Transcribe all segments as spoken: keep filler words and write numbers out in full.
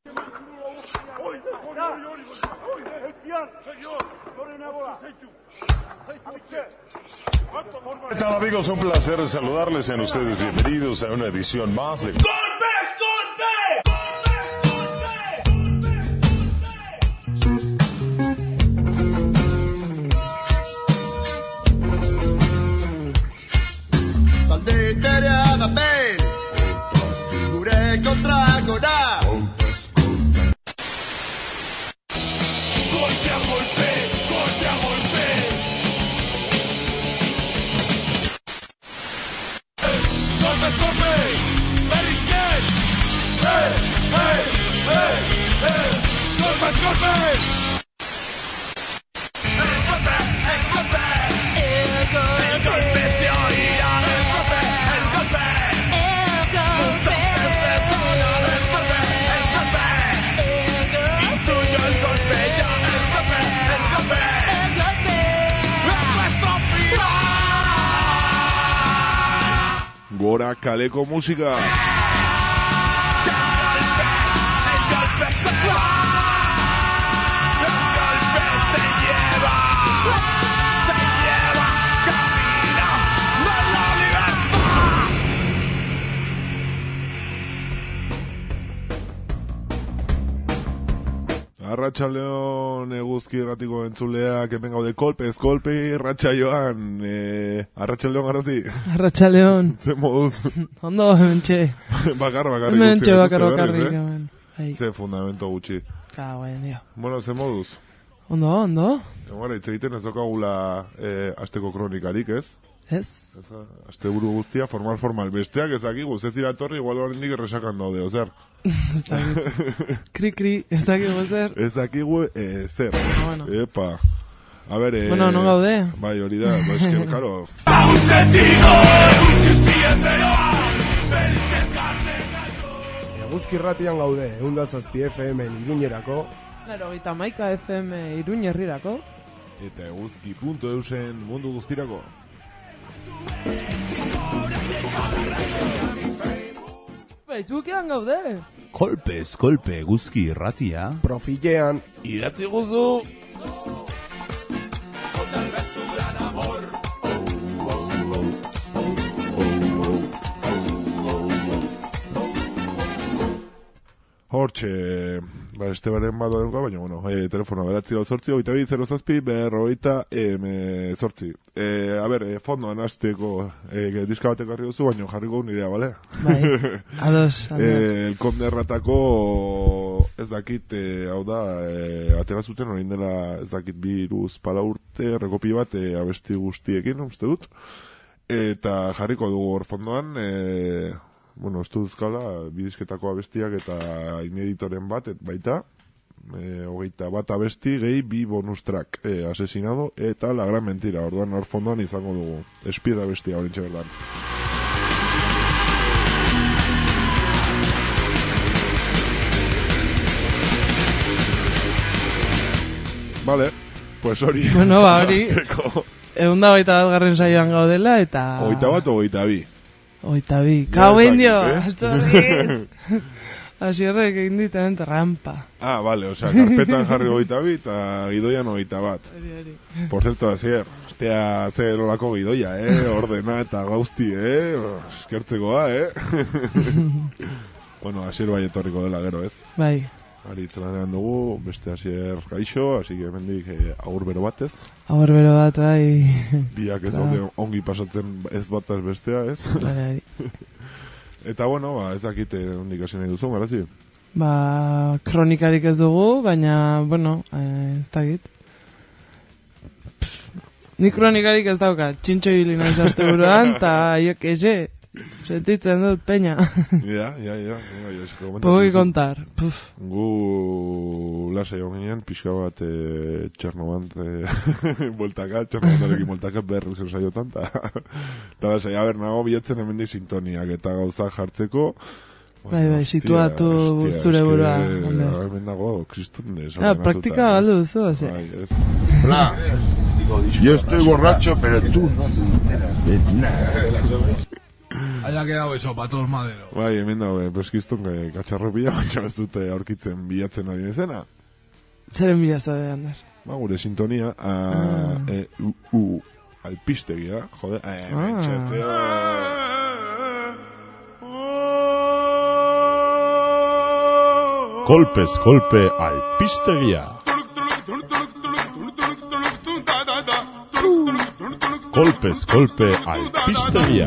¿Qué tal, amigos? Un placer saludarles. Sean ustedes bienvenidos a una edición más de ¡Golpe! Zalditerea da behin gure kontrako da. Golpe a golpe, golpe a golpe. Golpe, golpe, berriz gen. Hey, hey, hey, hey. Golpe, golpe. El golpe, el golpe. El golpe, el golpe se oirá. El golpe, el golpe. El golpe. Entonces se sonó el golpe, el golpe. El golpe. Y tuyo el golpe ya. El golpe, el golpe. El golpe. Es nuestro final. Gora kaleko musika. Arratsaldeon eguzki erratiko entzuleak hemen gaude kolpez, kolpe irratsaioan, eh, arratsaldeon garazi. Arratsaldeon. Ze moduz? Ondo, hementxe. bakar, bakarrik Hementxe, gutxi. bakar, bakarrik. hemen. Ai. Ze fundamento gutxi. Ka, guen, dio. Bueno, ze moduz? Ondo, ondo. Gara, hitz egiten ez dokagula eh, asteko kronikarik, ez? Ez? Ez, aste buru guztia, formal, formal. Besteak ez dakigu, ez iratorri, igual horrendik erresakan daude, ozer? Ez dakigu. Kri, kri, ez dakigu zer. Ez dakigu, eh, zer. Bueno. Epa. A ber, eh... Bueno, non gaude. Bai, hori da, ba, eske, karo... Eguzki irratian gaude, eunda zazpi F M Iruñerako. Laro, gita maika F M Iruñerrirako. Eta eguzki punto eusen mundu guztirako. Facebookean gaude. Kolpez, kolpe eguzki irratia. Profilean. Idatzi guzu! Hortxe, ba, Estebaren bat badenko, baina, bueno, e, telefono beratzi lau zortzi, oita bi, zero zazpi, berroita, em, zortzi. E, a ber, e, fondoan azteko, e, diska batek harri duzu, baina jarriko nirea, bale? Bai, ados, ados. E, el Conde erratako, ez dakit, e, hau da, e, atera zuten, orain dela, ez dakit, biruz pala urte, rekopi bat, e, abesti guztiekin, uste dut. Eta jarriko dugu hor fondoan, e, bueno, ez duzkala, bidizketako abestiak eta ineditoren bat, et baita, e, hogeita bat abesti, gehi bi bonus track, e, asesinado, eta la gran mentira, orduan hor fondoan izango dugu, espieda abestia, horintxe berdan. Vale, pues hori. Bueno, ba, hori. Eunda hogeita bat garren saioan gaudela, eta... Hogeita bat, hogeita bi. Oita bi, kau indio, altzorri. Asierrek egin diten rampa. Ah, vale, o sea, karpetan jarri hogeita bi eta gidoian hogeita bat. Eri, eri. Por cierto, Asier, ostia, ze lolako gidoia, eh? Ordena eta gauzti, eh? Eskertzekoa, eh? Bueno, Asier bai etorriko dela gero, ez? Bai. Ari itzelanean dugu, beste Asier gaixo, así que mendik eh, agur bero batez. Agur bero bat, bai. Biak ez daude ongi pasatzen ez bataz bestea, ez? Bai, Eta bueno, ba, ez dakite ondik hasi nahi duzu, garazi? Ba, kronikarik ez dugu, baina, bueno, eh, ez dakit. Ni kronikarik ez daukat, txintxo hili naiz aste buruan, eta jo kese, sentitzen dut peña. Ja, ja, ja. Pogi kontar. Puf. Gu lasai hon ginen, pixka bat e, txernobant e, boltaka, txernobantarekin boltaka berri zer saiotan, eta lasai, a ber, nago bilatzen hemendik sintoniak eta gauza jartzeko. Bai, bai, situatu hostia, zure burua. Hemen dago, kristun de Ah, praktika galdu duzu, ose. Bai, ez. Hola, yo estoy borracho, pero tú no te enteras de nada. Haya quedado eso, pa' todos madero. Bai, hemen dago, peskizton, katxarro pila, baina ez dute aurkitzen bilatzen ari izena. Zeren bila zaude, Ander? Ba, gure sintonia, a, Ah. e, u, u, alpistegia, jode, eh, Ah. mentxetzeo. Kolpez kolpe alpistegia. Kolpez kolpe alpistegia.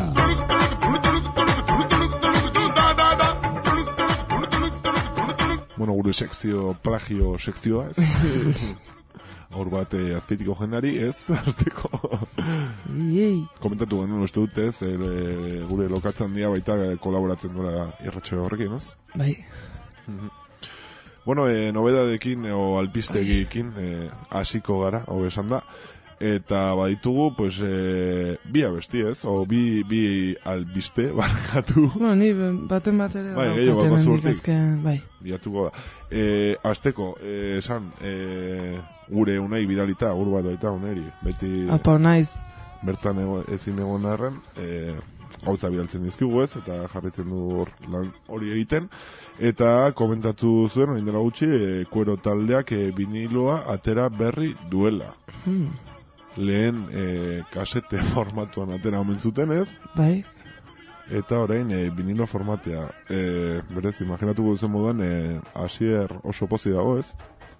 Bueno, gure sekzio, plagio sekzioa, ez? Hor bat eh, azpeitiko jendari, ez? Azteko. Iei. Komentatu genuen uste dut, ez? E, gure lokatzen dia baita kolaboratzen dura irratxo horrekin, ez? Bai. Bueno, e, nobedadekin o alpistegikin eh, hasiko gara, hau esan da. Eta baditugu, pues, e, bi abesti, ez? O bi, bi albiste, barkatu. Bueno, ni baten bat ere Bai, gehiago daukaten bakozu hendik hortik. azken, bai. Biatuko da. E, azteko, e, esan, e, gure unai bidalita, ur bat baita uneri. Beti Apa, naiz. bertan ego, ezin egon arren, e, gauza bidaltzen dizkigu, ez? Eta jarritzen du hor lan hori egiten. Eta komentatu zuen, orain dela gutxi, e, kuero taldeak e, viniloa atera berri duela. Hmm. Lehen e, kasete formatuan atera omen zuten, ez? Bai. Eta orain e, vinilo formatea. E, berez, imaginatuko duzen moduan, e, Asier oso pozi dago, ez?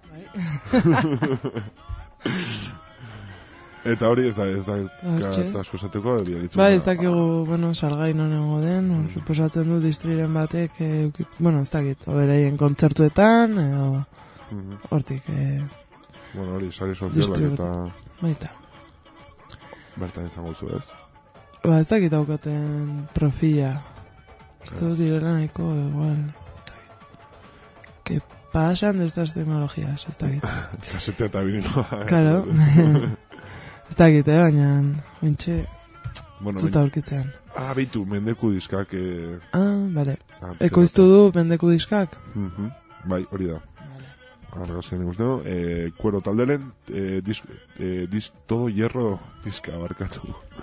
Eta hori ez da, ez da, Hortxe. katasko esateko, bidalitzen. Bai, ez dakigu, bueno, salgai nonengo den, mm. suposatzen du distriren batek, e, uki, bueno, ez dakit, oberaien kontzertuetan, edo Mhm. hortik, e, Bueno, hori, sari sozialak Distribu- eta baita. bertan izango zu, ez? Ba, ez dakit daukaten profila. Uste dut direla nahiko, igual, ez dakit. Que pasan de estas tecnologías, ez dakit. Kasete eta viniloa. Claro. Ez dakit, eh, baina, bintxe, Bueno, ez dut ben- aurkitzen. ah, beitu, mendeku diskak... Eh, Ah, bale. ah, Ekoiztu du mendeku diskak? Mhm. Bai, hori da. Argazien ikusten du, eh, kuero talderen, eh, disk, eh, disk, todo hierro diska barkatu.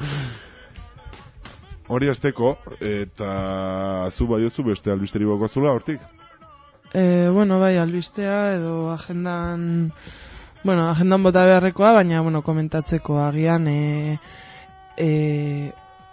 Hori azteko, eta zu baiozu beste albisteri bokozula hortik? Eh, bueno, bai, albistea edo agendan, bueno, agendan bota beharrekoa, baina, bueno, komentatzeko agian, e, e,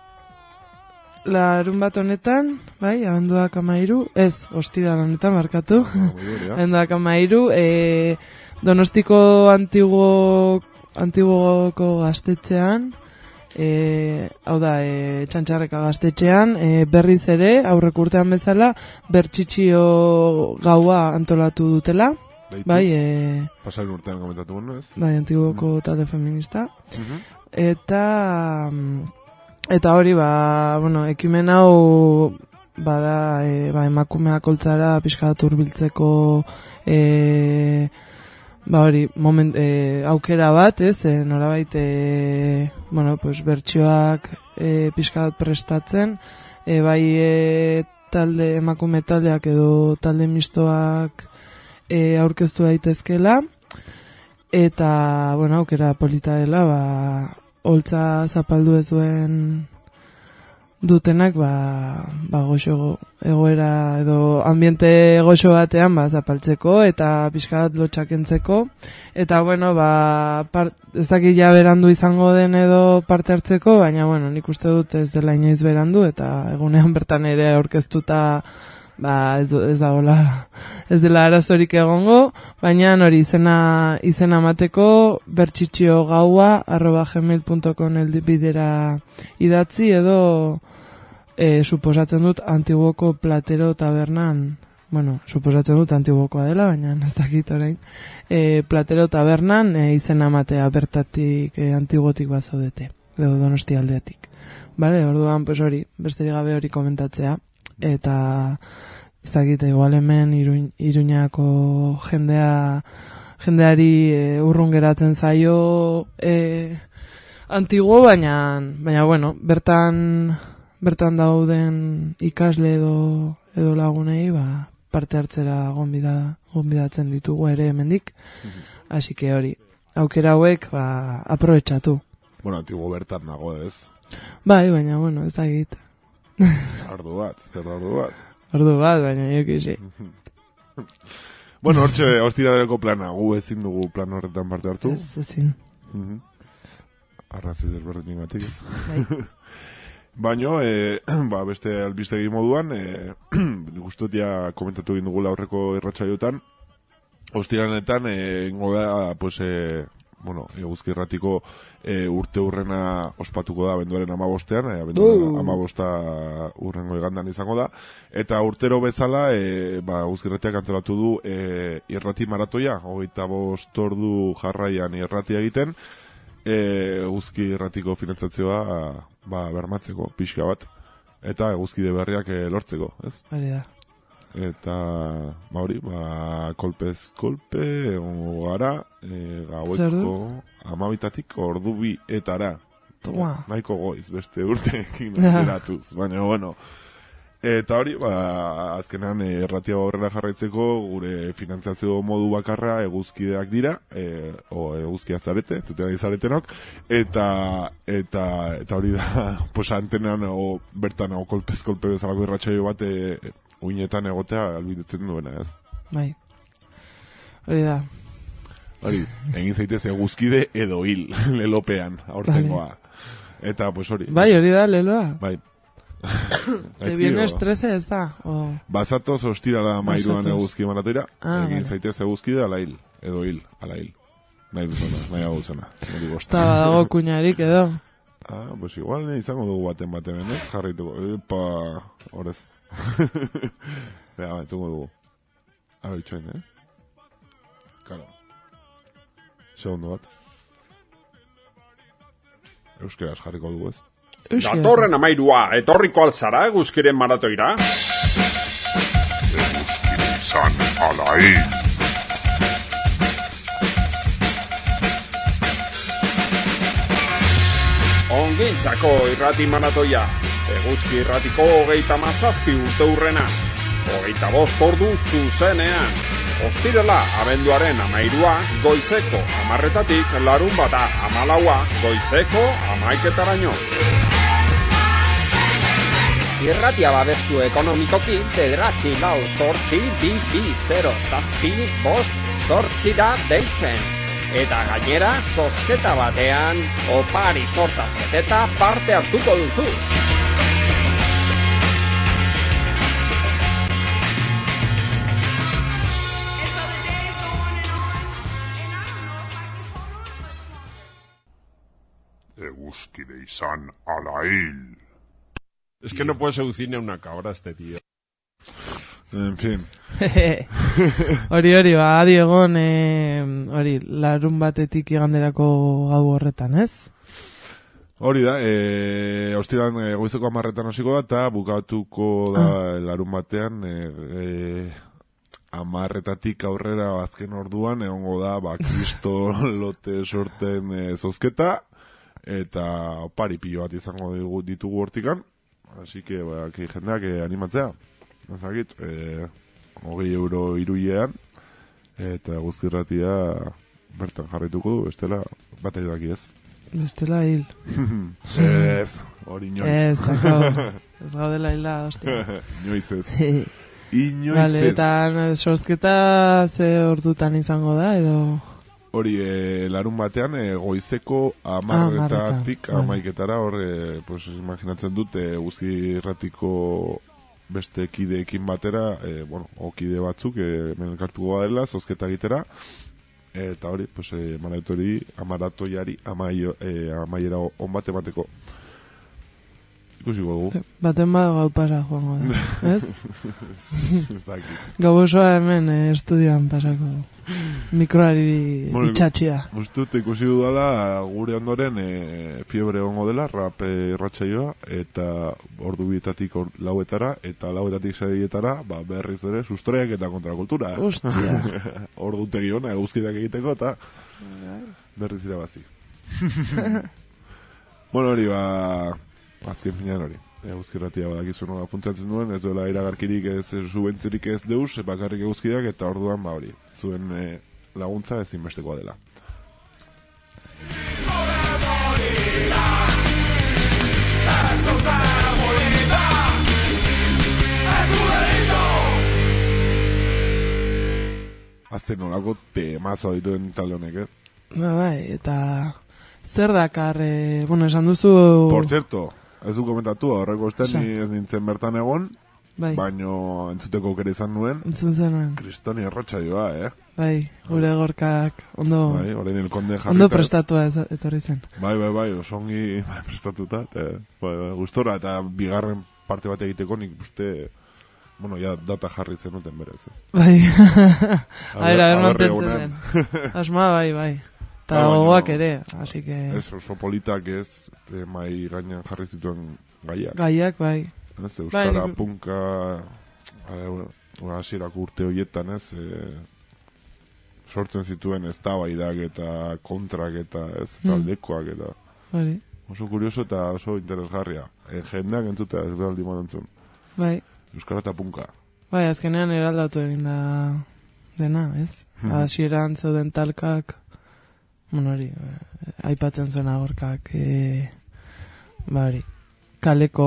larun bat honetan, bai, abenduak amairu, ez, ostiral honetan, markatu, abenduak amairu, e, Donostiko antiguo, antiguoko gaztetxean, e, hau da, e, txantxarreka gaztetxean, e, berriz ere, aurrek urtean bezala, bertxitxio gaua antolatu dutela, Deitu. bai, e, Pasaren urtean komentatu guen, ez? bai, antiguoko talde feminista, Mhm. eta mm, eta hori, ba, bueno, ekimen hau bada, e, ba, emakumeak oltzara pixka bat hurbiltzeko e, ba hori, moment, e, aukera bat, ez, e, norabait, e, bueno, pues, bertsioak e, pixka bat prestatzen, e, bai e, talde, emakume taldeak edo talde mistoak e, aurkeztu daitezkela, eta, bueno, aukera polita dela, ba, holtza zapaldu ez duen dutenak, ba, ba goxo egoera edo ambiente goxo batean, ba, zapaltzeko eta pixka bat lotxakentzeko. Eta, bueno, ba, part, ez dakit ja berandu izango den edo parte hartzeko, baina, bueno, nik uste dut ez dela inoiz berandu, eta egunean bertan ere aurkeztuta, ba, ez, ez dagoela, ez dela arazorik egongo, baina hori izena, izena mateko bertxitxio gaua arroba gmail punto com bidera idatzi edo e, suposatzen dut Antiguoko Platero tabernan, bueno, suposatzen dut Antiguokoa dela, baina ez dakit orain, e, Platero tabernan e, izena matea bertatik e, Antiguotik bazaudete, edo Donosti aldeatik. Vale, orduan, pues hori, besterik gabe hori komentatzea. Eta ez dakit, igual hemen Iruñ, Iruñako jendea jendeari e, urrun geratzen zaio e, antiguo, baina baina bueno, bertan bertan dauden ikasle edo edo lagunei, ba, parte hartzera gonbida gonbidatzen ditugu ere hemendik. Así que hori, aukera hauek, ba, aprobetxatu. Bueno, antiguo bertan nago, ez? Bai, baina bueno, ez dakit. Ardu bat, zer da ardu bat. Ordu bat, baina jo kisi. Bueno, hortxe, ostiraleko plana, gu ezin dugu plan horretan parte hartu. Ez, ezin. Mhm. Arrazoi desberdin gatik ez. Bai. Baina, e, ba, beste albistegi moduan, e, guztotia komentatu egin dugula aurreko irratsaiotan, ostiranetan, e, ingo da, pues, e, bueno, eguzki irratiko e, urte urrena ospatuko da benduaren amabostean, e, benduaren Uh. amabosta urrengo igandan izango da, eta urtero bezala, e, ba, eguzki irratiak antolatu du e, irrati maratoia, hogeita bost ordu jarraian irratia egiten, e, eguzki irratiko finantzazioa ba, bermatzeko, pixka bat, eta eguzkide berriak e, lortzeko, ez? Hori da. Eta, ba hori, ba, kolpez kolpe, egongo gara, e, Zer du? gaueko amabitatik ordu bi etara. Toma. Nahiko goiz, beste urteekin geratuz, baina, bueno. Eta hori, ba, azkenan e, erratia horrela jarraitzeko, gure finantzazio modu bakarra eguzkideak dira, e, o eguzkia zarete, zuten ari zaretenok, eta, eta, eta hori da, pues, antenan, o bertan, o kolpez kolpe bezalako irratsaio bat, e, uinetan egotea albidetzen duena, ez? Bai. Hori da. Hori, egin zaitez eguzkide edo hil, lelopean, aurtengoa. Eta, pues hori. Bai, hori da, leloa. Bai. Te vienes trece ez da? O... Bazatoz ostirala mairuan Bazatoz. eguzki maratoira, Ah, egin vale. zaitez eguzkide ala hil, edo hil, ala hil. Nahi duzuna, nahi hau duzuna. Hori bosta. Eta badago kuñarik edo. Ah, pues igual ne, izango dugu baten baten benez, jarraituko. Epa, horrez. Bega, entzungo dugu. Hau itxoin, eh? Karo. Segundo bat. Euskeraz jarriko dugu, ez? Euskera. Datorren amairua, etorriko alzara eguzkiren maratoira. Izan ala hil. Ongintzako irrati maratoia. Eguzki irratiko hogeita mazazpi urte urrena. Hogeita bost ordu zuzenean. Ostirela, abenduaren amairua, goizeko amarretatik larun bata amalaua, goizeko amaiketaraino. Irratia babestu ekonomikoki bederatzi lau zortzi bi bi zero zazpi bost zortzi da deitzen. Eta gainera, zozketa batean, opari sortaz beteta parte hartuko duzu. Eguzkide izan ala hil. Es que no puede seducir ni a una cabra este tío. En fin. Hori hori, ba, adi egon, eh, hori, larun batetik iganderako gau horretan, ez? Hori da, e, ostiran e, goizeko amarretan hasiko da, eta bukatuko da Ah. larun batean, e, e, amarretatik aurrera azken orduan, egongo da, ba, kristo lote sorten e, zozketa, eta opari pilo bat izango digu, ditugu hortikan, así que, ba, ki jendeak e, animatzea, ezagit, e, hogei euro iruiean, eta guztirratia bertan jarraituko du, bestela, bat daki ez. Bestela hil. Ez, hori inoiz. Ez, akabo. Ez gaudela hila, hostia. Inoiz ez. Inoiz Vale, ez. eta sozketa ze ordutan izango da, edo... Hori, e, larun batean, e, goizeko amarretatik Ah, amaiketara, hor, e, pues, imaginatzen dut, e, guzki irratiko beste kideekin batera, e, bueno, o kide batzuk, e, menelkartuko badela, zozketa egitera, eta hori, pues, e, maratori, amaratoiari, amaio, e, amaiera on bat emateko. Ikusiko dugu. Baten bat gau pasa joango da, ez? Ez dakit. Gau osoa hemen eh, estudioan pasako mikroari Bueno, itxatxia. Ustut ikusi dudala gure ondoren e, fiebre egongo dela, rap irratsaioa, eta ordu bietatik or, lauetara, eta lauetatik seietara, ba, berriz ere, sustraiak eta kontrakultura. Eh? Ostia. Ordu tegi hona, eguzkitak egiteko, eta berriz irabazi. Bueno, hori, ba, azken finean hori. Eguzkirratia badakizu nola funtzatzen duen, ez duela iragarkirik ez subentzirik ez deus, bakarrik eguzkidak, eta orduan, ba hori, zuen e, laguntza ezinbestekoa dela. azten nolako temazoa dituen talde honek, eh? Ba, bai, eta zer dakar, e, bueno, esan duzu... Por cierto, ez du komentatu, horreko esten ni ez nintzen bertan egon, bai. baino entzuteko aukera izan nuen. Entzun zenuen. Kristoni erratsaioa, eh? Bai, gure gorkak ondo... Bai, orain el konde jarrita. Ondo prestatua ez, etorri zen. Bai, bai, bai, osongi bai, prestatuta, eta, bai, bai, gustora, eta bigarren parte bat egiteko nik uste... Bueno, ya data jarri zenuten berez, ez. Bai, a ver, a ver, mantentzen den. Asma, bai, bai. Eta gogoak ere, así que... Ez oso politak ez, eh, mai gainean jarri zituen gaiak. Gaiak, bai. Ez, euskara, bai, punka, hasierako urte horietan, ez, e, sortzen zituen eztabaidak eta kontrak eta, ez, taldekoak eta... Bai. Oso kurioso eta oso interesgarria. E, jendeak entzutea ez behaldi modentzun. Bai. Euskara eta punka. Bai, azkenean eraldatu egin da dena, ez? Hasieran zeuden talkak, bueno, hori, aipatzen zuen agorkak, e, ba hori, kaleko,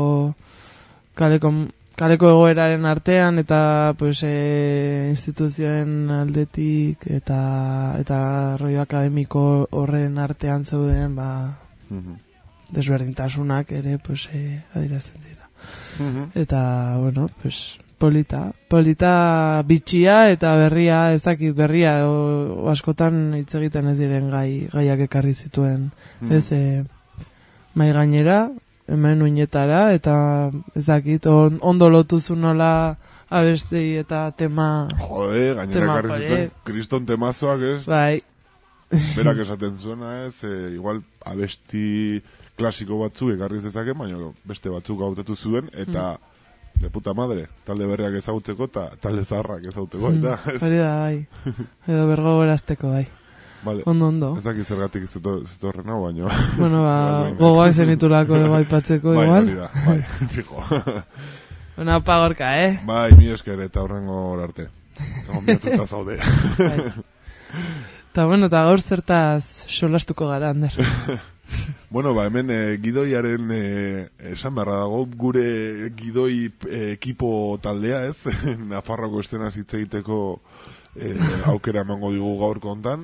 kaleko, kaleko egoeraren artean, eta, pues, e, instituzioen aldetik, eta, eta rollo akademiko horren artean zeuden, ba, uh-huh. desberdintasunak ere, pues, e, adierazten dira. Uh-huh. Eta, bueno, pues, polita. Polita bitxia eta berria, ez dakit berria, o, o askotan hitz egiten ez diren gai, gaiak ekarri zituen. Uh-huh. Ez, e, mai gainera, hemen uinetara, eta ez dakit, on, ondo lotuzu nola abestei eta tema... Jode, gainera ekarri zituen kriston temazoak, ez? Bai. Berak esaten zuena, ez, e, igual abesti... klasiko batzuk ekarri zezake, baina beste batzuk hautatu zuen, eta mm. de puta madre, talde berriak ezauteko eta talde zaharrak ezauteko, eta ez... Hori da, bai. Edo bergo gorazteko, bai. Vale. Ondo, ondo. Ezak izergatik zitorren hau, baina... Bueno, ba, gogoak zenitulako baipatzeko, bai, igual. Bai, hori da, bai, fijo. Una pagorka, eh? Bai, mi esker eta horrengo arte. Gombiatuta zaude. Bai. Eta, bueno, eta gaur zertaz solastuko gara, Ander. Bueno, ba, hemen eh, gidoiaren eh, esan beharra dago, gure gidoi eh, ekipo taldea, ez? Nafarroko estena hitz egiteko eh, aukera emango digu gaur kontan.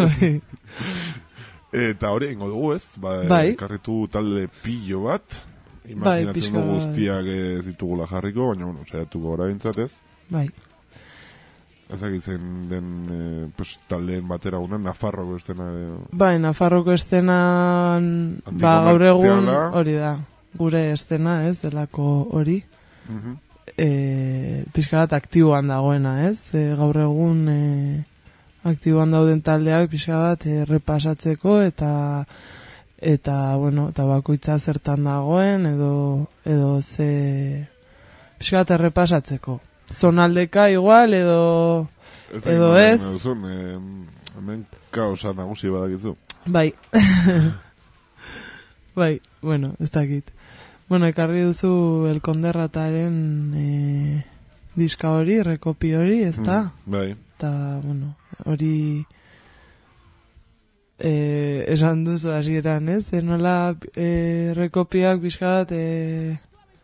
Eta hori ingo dugu, ez? Ba, bai. Karritu talde pillo bat. Imaginatzen dugu guztiak ez ditugula jarriko, baina, bueno, saiatuko gara bintzat, ez? Bai. Ezagitzen den eh, pues, taldeen batera unan, Nafarroko estena. Eh. Bai, Nafarroko estenan, ba, gaur egun, hori da, gure estena, ez, delako hori. Uh-huh. E, pixka bat aktiboan dagoena, ez? E, gaur egun e, aktiboan dauden taldeak pixka bat e, repasatzeko eta eta, bueno, eta bakoitza zertan dagoen edo, edo ze pixka bat errepasatzeko. Zonaldeka igual edo ez edo ez duzun, eh, hemen kaosa nagusi badakizu. Bai. Bai, bueno, ez dakit. Bueno, ekarri duzu El Konderrataren eh, diska hori, rekopi hori, ez da? Mm, bai. Eta, bueno, hori eh, esan duzu hasieran, ez? Enola eh, rekopiak bizkat eh,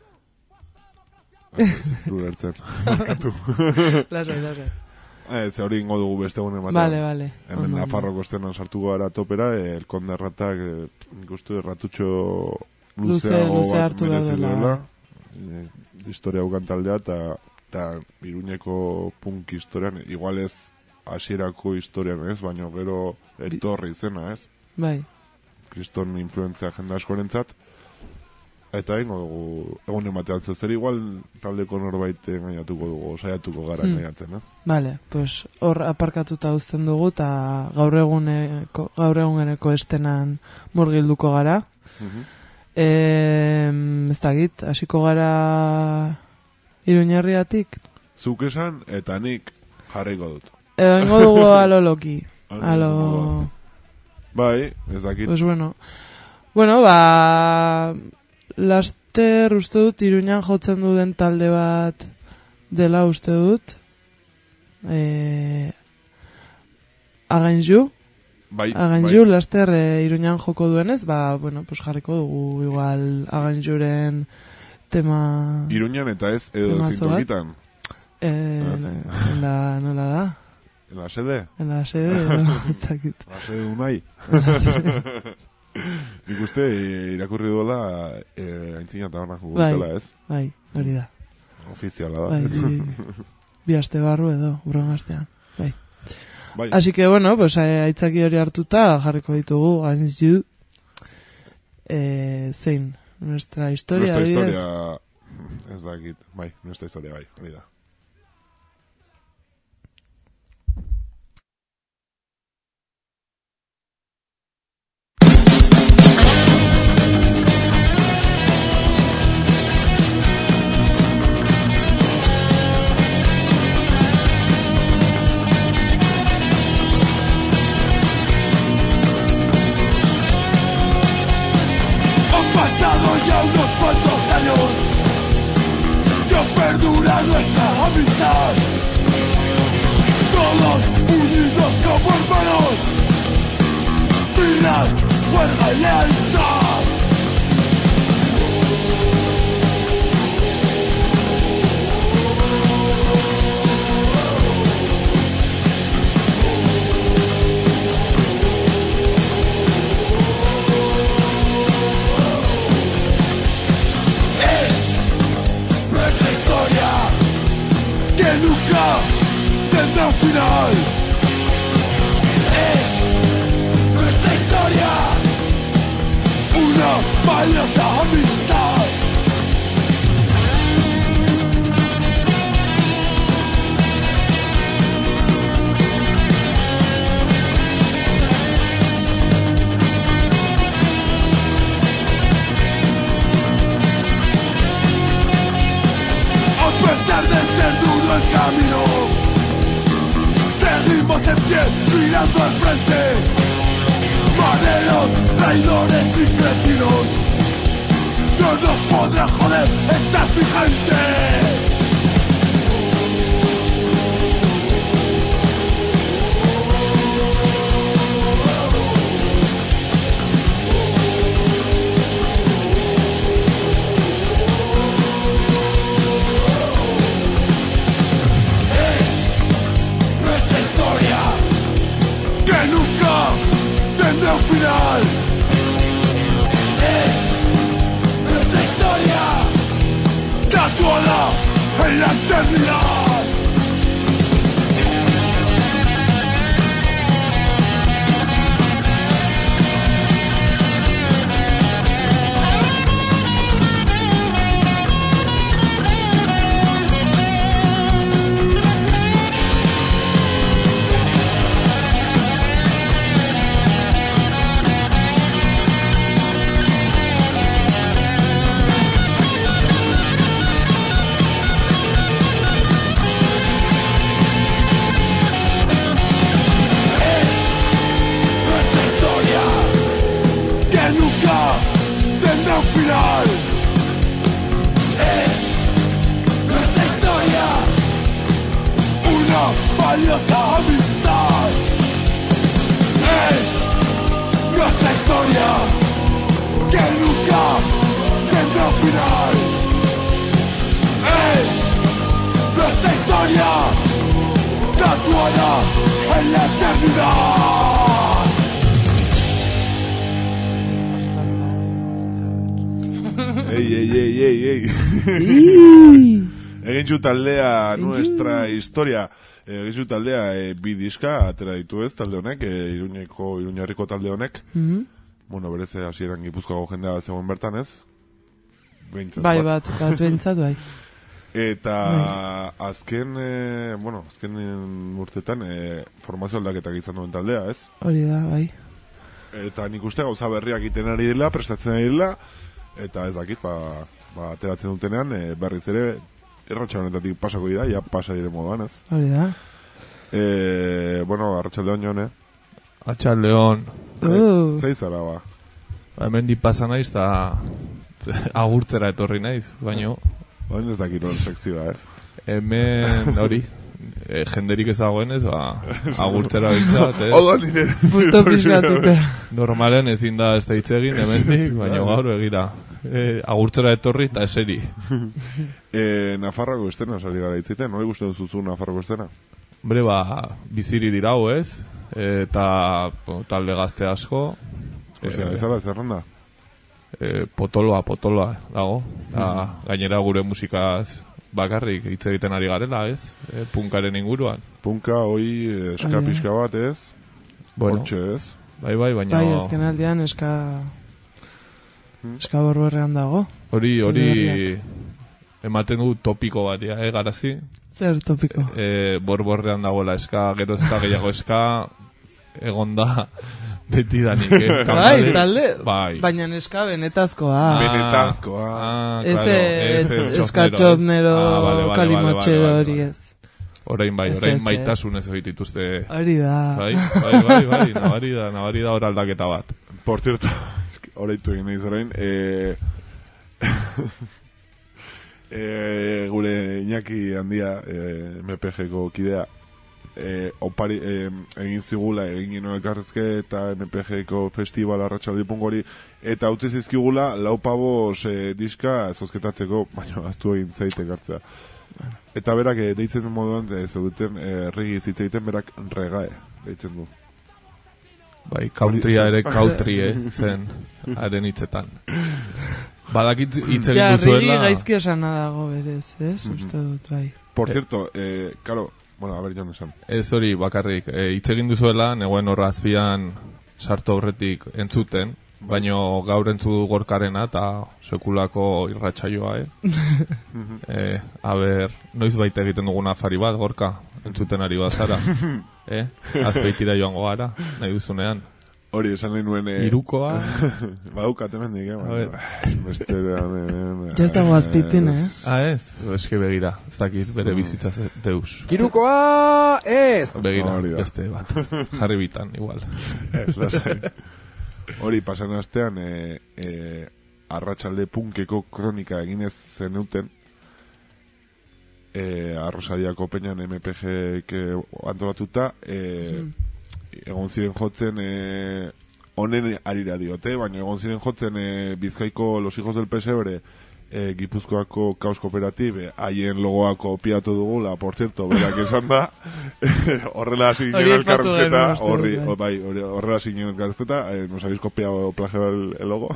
Rulertzen, markatu. Lasai, lasai. Ez, hori ingo dugu beste gunen bat. Vale, vale. Hemen Nafarroko estenan sartuko gara topera, El Konderratak, ikustu erratutxo luzeago luze, bat merezi duela. E, historia ukan taldea, eta Iruñeko punk historian, igual ez hasierako historian, ez? Baina gero etorri izena, ez? Bai. Kriston influentzia jende askorentzat. Eta ingo dugu, egunen batean zer igual taldeko norbait engainatuko dugu, saiatuko gara hmm. engainatzen, ez? Vale, pues hor aparkatuta uzten dugu, eta gaur eguneko, gaur eguneko estenan murgilduko gara. Uh-huh. E, ez dakit, hasiko gara Iruñerriatik. Zuk esan, eta nik jarriko dut. Edo ingo dugu alo loki. Alo... Bai, ez dakit. Pues bueno. Bueno, ba... Laster uste dut Iruñan jotzen duden talde bat dela uste dut. E... Againju. Bai, Againju, bai. Laster e, Iruñan joko duenez, ba, bueno, pues jarriko dugu igual Againjuren tema... Iruñan eta ez edo zintokitan. Eh, nola, nola da? En la sede? En la sede, ez dakit. La sede unai. Nik uste irakurri duela eh, aintzina tabernak gugutela, ez? Bai, hori da. Ofiziala da. Bai, bi, bi aste barru edo, urren astean. Bai. Bai. Así que, bueno, pues aitzaki hori hartuta jarriko ditugu, Against You, eh, zein, nuestra historia. Nuestra adibidez. historia, ez dakit, bai, nuestra historia, bai, hori da. Ya unos cuantos años que perdura nuestra amistad, todos unidos como hermanos, vidas, fuerza y lealtad. Que nunca tendrá un final. Es nuestra historia, una valiosa amistad. A pesar de ser duro el camino, seguimos en pie mirando al frente. Mareros, traidores y cretinos, no nos podrán joder, esta es mi gente. Tendrá un final. Es nuestra historia tatuada en la eternidad. Tendrá un final. Es nuestra historia, una valiosa amistad. Es nuestra historia que nunca tendrá un final. Es nuestra historia tatuada en la eternidad. Ei, ei, ei, ei, ei. Egintxu taldea nuestra historia. Egintxu taldea e, bi diska atera ditu ez talde honek, e, Iruñeko, Iruñarriko talde honek. Mm-hmm. Bueno, berez hasieran Gipuzkoako jendea zegoen bertan ez? Beintzat bai, bat, bat behintzat bai. Eta bai. azken, e, bueno, azken urtetan e, formazio aldaketak izan duen taldea ez? Hori da, bai. Eta nik uste gauza berriak iten ari dela, prestatzen ari dela, eta ez dakit, ba, ba ateratzen dutenean, e, berriz ere, erratxa honetatik pasako dira, ja pasa dire moduan, ez? Hori da. E, bueno, Arratxaldeon Jone. Arratxaldeon. Uh. Zei zara, ba? Ba, hemen di pasa naiz, eta agurtzera etorri naiz, baino. Baina ez dakit non sekzioa, eh? Hemen, hori, e, jenderik ez dagoenez, ba, agurtzera bintzat, eh? Oda nire. Punto pizkatuta. Normalen ezin da ez da hitz egin, hemendik, baina gaur egira. E, agurtzera etorri eta eseri. e, Nafarroko estena sari gara hitziten, hori guzti duzuzu Nafarroko estena? Hombre, ba, biziri dirau, ez? Eta bueno, talde gazte asko. Osea, ez ala zerrenda? E, potoloa, potoloa dago. Da, gainera gure musikaz bakarrik hitz egiten ari garela, ez? E, punkaren inguruan. Punka, hoi, eska pixka bat, ez? Bueno, Hortxe, ez? Bai, bai, baina... Bai, ezken aldean eska... Eska borborrean dago. Hori, hori... Ematen du topiko bat, ja, eh, garazi? Zer topiko? E, borborrean dagoela eska, geroz eta gehiago eska, egon da beti danik, eh? Bai, talde? Bai. Baina eska benetazkoa. Benetazkoa. Ah, ez claro, eska txotnero, ah, vale, vale, kalimotxero vale, vale, hori vale. ez. Orain bai, Ez, orain ez, maitasunez egitituzte. Hori da. Bai, bai, bai, bai, nabari da, nabari da hor aldaketa bat. Por cierto, horaitu egin nahiz orain, eh... E, gure Iñaki handia e, M P G-ko kidea e, opari, e, egin zigula egin gino elkarrezke eta M P G-ko festival arratsalde.gori eta utzi zizkigula lau pabos e, diska zozketatzeko, baina aztu egin zaite gartzea eta berak e, deitzen du moduan e, zeudeten erregi zitza egiten berak regae deitzen du. Bai, countrya ere country, eh, zen haren hitzetan. Badakit hitz egin ja, duzuela... Ja, gaizki esana dago berez, ez? Mm-hmm. Uste dut, bai. Por cierto, eh, claro, bueno, a ver, Jon esan. Ez hori, bakarrik, eh, hitz egin duzuela, negoen horra azpian sartu aurretik entzuten, baino gaur entzu gorkarena eta sekulako irratsaioa, eh? eh, a ber, noiz baita egiten duguna afari bat, gorka, entzuten ari bazara. eh? Azpeitira joango gara, nahi duzunean. Hori, esan nahi nuen... Eh... Irukoa... Badaukat hemendik, eh? Besteran... Ja ez dago azpeitin, eh? Ah, ez? Eske begira, ez dakit, bere bizitza deus. Irukoa ez! Begira, beste bat. Jarri bitan, igual. Ez, lasai. Hori, pasan astean, e, e, arratsalde punkeko kronika eginez zenuten, e, Arrosadiako peñan M P G antolatuta, e, mm. egon ziren jotzen e, honen arira diote, baina egon ziren jotzen e, Bizkaiko Los Hijos del Pesebre e, Gipuzkoako Kaos Kooperatibe haien logoa kopiatu dugula, por cierto, berak esan da horrela hasi ginen elkarrezketa horri, bai, horrela hasi ginen elkarrezketa eh, nos habéis copiado plagio el, el logo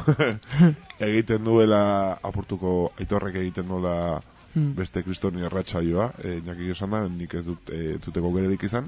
egiten duela apurtuko Aitorrek egiten duela hmm. beste kristoni erratsaioa eh, Iñaki esan da, nik ez dut eh, tuteko gererik izan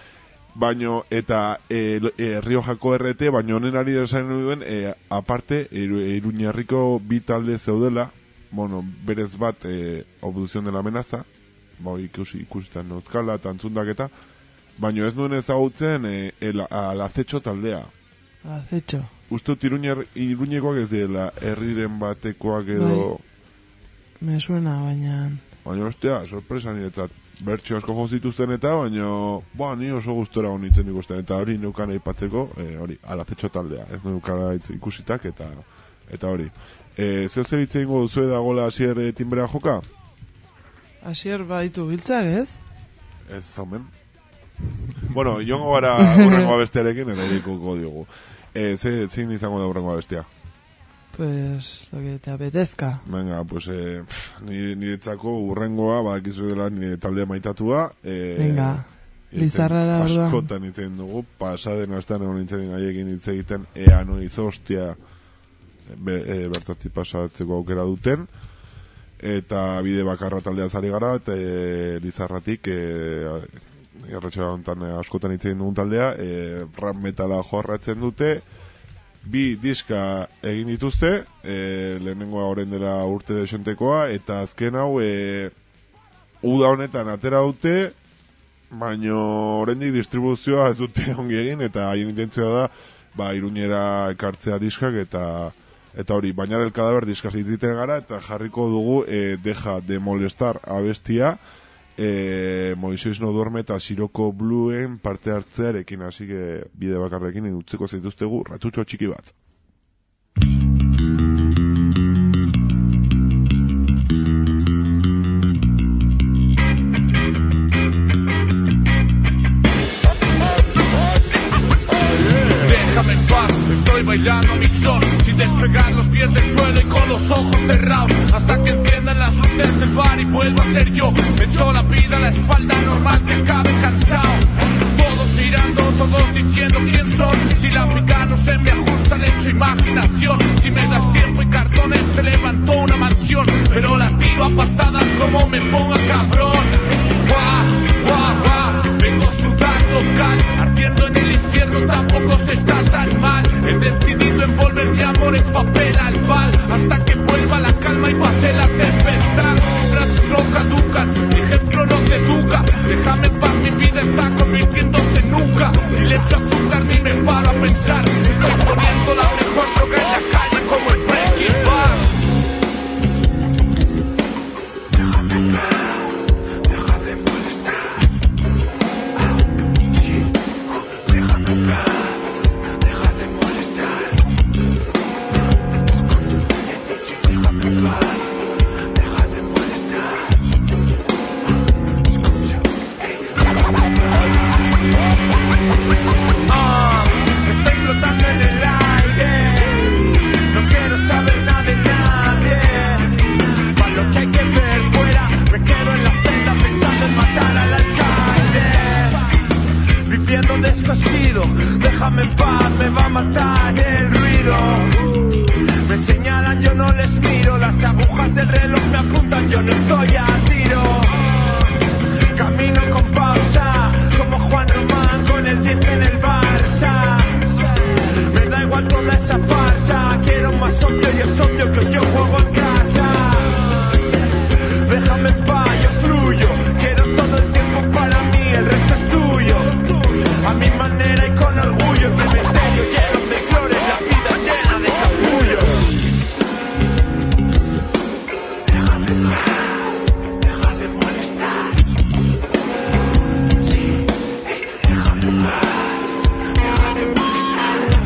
baino eta e, e, Riojako R T baino honen ari esan duen e, aparte Iruñerriko bi talde zeudela bueno, berez bat e, Obducción de la Amenaza ba, ikusi, ikusitan notkala eta antzundaketa baino ez nuen ezagutzen e, el, al Acecho taldea al Acecho uste Iruñer, Iruñekoak ez dela herriren batekoak edo bai. Me suena baina baina ostia, sorpresa niretzat bertxo asko jozituzten eta baina ba, ni oso gustora honitzen ikusten eta hori neukan aipatzeko e, hori, al Acecho taldea ez neukan ikusitak eta eta hori e, zeo zer hitz egingo duzu edagola Asier e, timbrea joka? Asier baitu biltzak ez? Ez zomen bueno, jongo gara urrengoa bestearekin eta erikuko diogu e, ze, zein izango da urrengoa bestea? Pues, lo que te apetezca. Venga, pues, eh, niretzako urrengoa, badakizu dela nire taldea maitatua. Eh, Venga, Lizarrara orduan. Askotan itzen dugu, pasaden astean egon nintzen gaiekin hitz egiten, ea noiz hostia be, e, bertatzi pasatzeko aukera duten. Eta bide bakarra taldea zari gara, eta e, Lizarratik, e, erratxera honetan askotan hitz egin dugun taldea, e, rap metala joarratzen dute, bi diska egin dituzte, e, lehenengoa orain dela urte desentekoa, eta azken hau e, uda honetan atera dute, baino oraindik distribuzioa ez dute ongi egin, eta haien intentzioa da, ba, Iruñera ekartzea diskak, eta eta hori, baina del Kadaber diskaz itziten gara, eta jarriko dugu e, Deja de Molestar abestia, E, Moisés no duerme eta Siroko Blueen parte hartzearekin, hasi que bide bakarrekin utziko zaituztegu ratutxo txiki bat. Déjame en paz, estoy bailando mi son. Si sin despegar los pies del suelo y con los ojos cerrados, hasta que enciendan las luces del bar y vuelva a ser yo. Me echó la vida a la espalda, normal que acabe cansado. Todos mirando, todos diciendo quién son. Si la pica no se me ajusta, le echo imaginación. Si me das tiempo y cartones te levanto una mansión, pero la tiro a patadas como me ponga cabrón. Guau, guau, guau, vengo sudando cal, ardiendo en el infierno, tampoco se está tan mal. He decidido envolver mi amor en papel albal, hasta que vuelva la calma y pase la tempestad. Frases no caducan, mi ejemplo no te educa. Déjame en paz, mi vida está convirtiéndose en nunca. Ni le echo azúcar ni me paro a pensar. Estoy poniendo la mejor droga en la calle como el Breaking Bad. Déjame en paz. Descosido, déjame en paz, me va a matar el ruido. Me señalan, yo no les miro, las agujas del reloj me apuntan, yo no estoy a tiro. Camino con pausa, como Juan Román con el diez en el Barça. Me da igual toda esa farsa, quiero más obvio y es obvio que yo juego en casa. Déjame en paz, yo fluyo, quiero todo el tiempo para mí, el resto es tuyo. A mi manera y con orgullo, el cementerio lleno de flores, la vida llena de capullos. Déjame en paz, deja de molestar. Sí, déjame en paz, deja de molestar.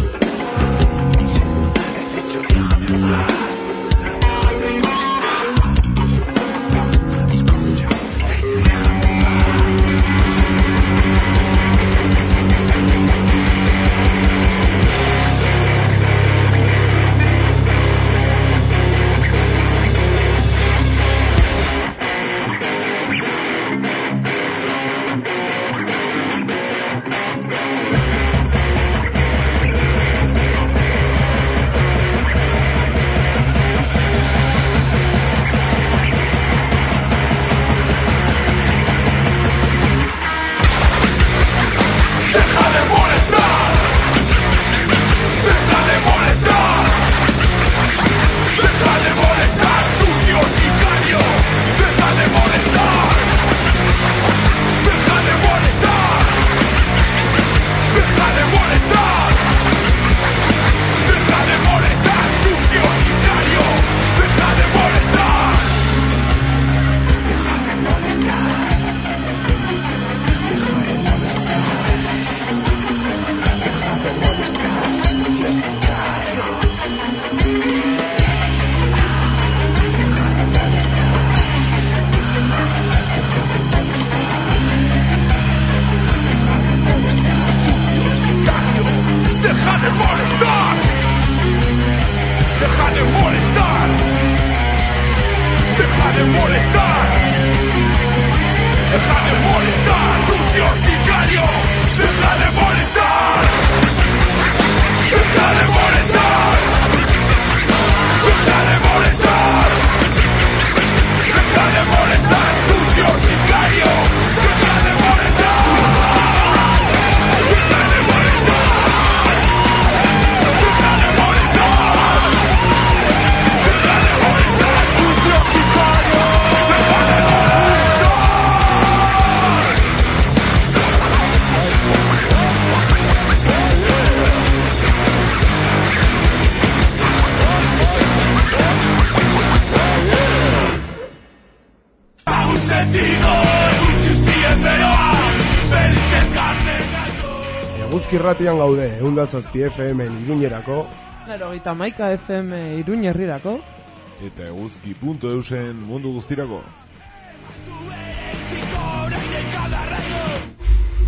He dicho déjame en paz. Irratian gaude, ehun eta zazpi F M Iruñerako, laurogeita hamaika F M Iruñ herrirako, eta eguzki puntu eusen mundu guztirako.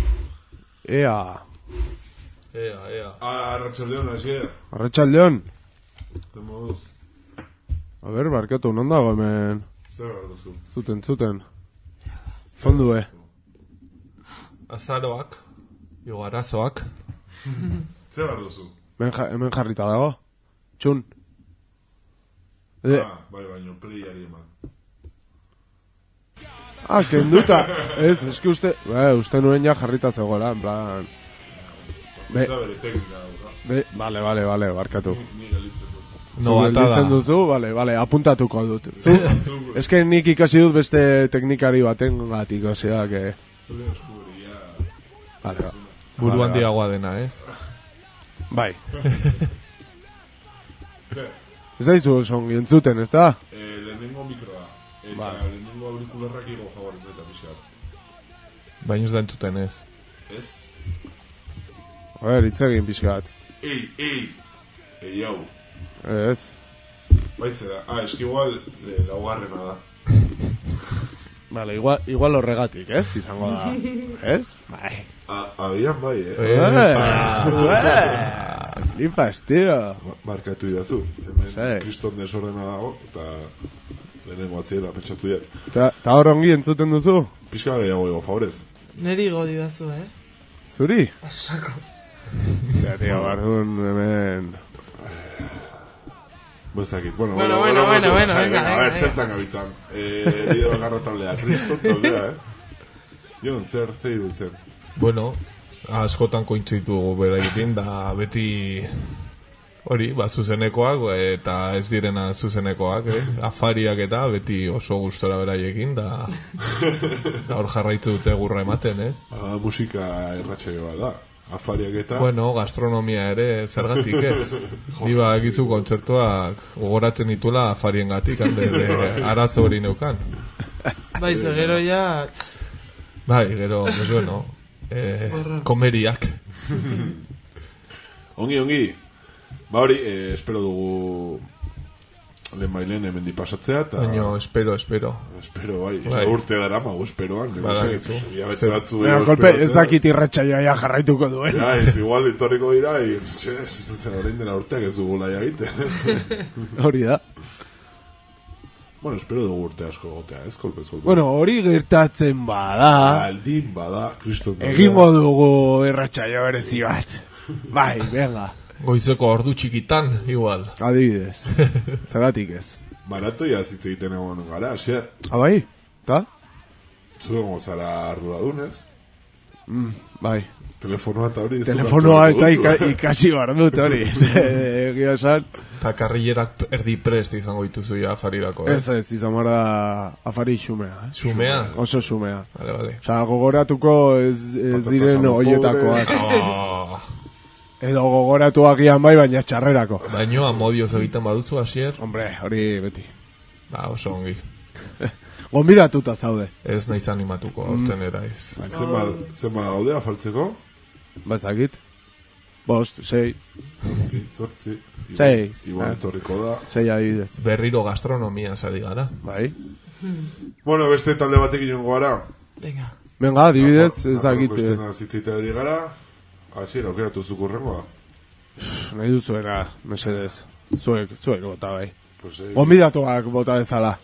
Ea. Ea, ea. Arratsaldeon, Asier. Arratsaldeon. Zer moduz? A ber, barkatu, non dago hemen? Zer behar duzu? Zuten, zuten. Fondue. Azaroak, igo arazoak. Zer behar duzu? Hemen, ja, hemen jarrita dago. Txun. E, Ah, bai, baino, pleiari eman. ah, kenduta. Ez, eski uste... Be, uste nuen ja jarrita zegoela, en plan... Be, Eta bere teknika dauka. be, vale, vale, vale, barkatu. Ni gelitzen dut. No, Zu atada. gelditzen duzu, vale, vale, apuntatuko dut. Zu, eske nik ikasi dut beste teknikari baten gatik, osea, que... Zure eskuberia... Vale, ba. Buru Vale, handiagoa dena, ez? Bai. Zer? Ez daizu oso ongi entzuten, ez da? Eh, lehenengo mikroa. Eta Vale. lehenengo aurikularrak igo jabarez eta pixar. Baina ez da entuten ez. Ez? A ber, hitz egin pixka bat. Ei, ei! Ei, hau. Ez. Bai zera. Ah, eski igual eh, laugarrena da. Vale, igual, igual horregatik, ez? Izango da. Ez? Bai. A, agian bai, eh? Eh, flipas, tío. Ba- Barkatu idazu. Hemen Sí. kriston desordena dago, eta lehenengo atziela, pentsatu diat. Ta, ta hor ongi entzuten duzu? Pixka gehiago ego, favorez. Neri godi dazu, eh? Zuri? Asako. Ostia, tío, bardun hemen... Bostakit. Bueno, Bueno, bueno, bueno, bueno, jai, venga, A venga, ver, venga. zertan gabitzan. Eh, bideo agarra taldea, kriston taldea, eh? Jon, zer, zer iruditzen? Bueno, askotan kointzitu beraiekin, da beti hori, ba, zuzenekoak, eta ez direna zuzenekoak, eh? Afariak eta beti oso gustora beraiekin, da, da hor jarraitzu dute gurra ematen, ez? Ah, musika erratxaio bat da. Afariak eta... Bueno, gastronomia ere zergatik ez. Diba egizu kontzertuak gogoratzen ditula afarien gatik, hande, de arazo hori neukan. Bai, ze gero ja... Bai, gero, pues bueno, eh, komeriak. Ongi, ongi. Ba hori, eh, espero dugu lehen bailen hemen di pasatzea, eta... Baina, espero, espero. Espero, bai. Bai. Urte dara mago esperoan. no Badakizu. sé, hilabete batzu Baina, edo kolpe, esperatzea. ez dakit irratxaioa ja jarraituko duen. Ja, ez igual etorriko dira, y, xe, ez zen orain dela urteak ez dugula ja egiten. Hori da. Bueno, espero dugu urte asko gotea, ez kolpez kolpez. Bueno, hori gertatzen bada, Aldin bada, kriston. egingo dugu irratxaio berezi bat. Bai, venga. Goizeko ordu txikitan, igual. Adibidez. Zeratik ez. Maratoia zitz egiten egon gara, xer. Abai, ta? Zuen gozara arduradunez. Mm, bai. Telefonoa eta hori. Telefonoa eta ika, ikasi bar dut hori. Egia esan. Eta karrilerak erdi prest izango dituzu ja afarirako, Ez ez, izan mara afari xumea. Eh? Xumea? Oso xumea. Vale, vale. Osa, gogoratuko ez, ez Patatas diren a lo oietakoak. Oh. Edo gogoratuak gian bai, baina txarrerako. Baino, amodioz egiten baduzu, hasier? Hombre, hori beti. Ba, oso ongi. Gonbidatuta zaude. Ez naiz animatuko, aurten era ez. Zema, zema gaude afaltzeko? Bazakit. Bost, sei. Zazpi, zortzi. Sei. Igual Ah. etorriko da. Sei adibidez. Berriro gastronomia sari gara. Bai. Bueno, beste talde batekin jongo gara. Venga. Venga, adibidez, ez dakit. Beste zitzitari gara. Hasi, aukeratu zukurrengoa. Nahi duzuena, mesedez. Zuek, zuek bota bai. Pues, eh, Gonbidatuak bota dezala.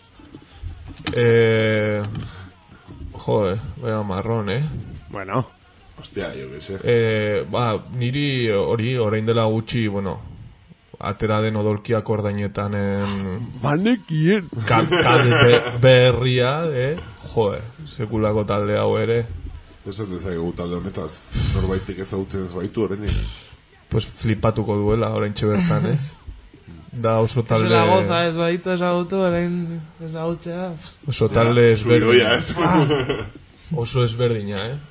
Eh... Jode, bea marrón, eh? Bueno. Hostia, jo que sé. Eh, ba, niri hori, orain dela gutxi, bueno, atera den odolkiak ordainetanen Banekien. kan, kan be, berria, eh? Jode, sekulako talde hau ere. Esan dezakegu talde honetaz. Norbaitik ezagutzen ez baitu horrenik. Pues flipatuko duela orain bertan, ez? Da oso talde... Zela goza ez baditu ezagutu, orain ezagutzea. Oso talde Zubiroia, ezberdina. ez. Ah. Oso ezberdina, eh?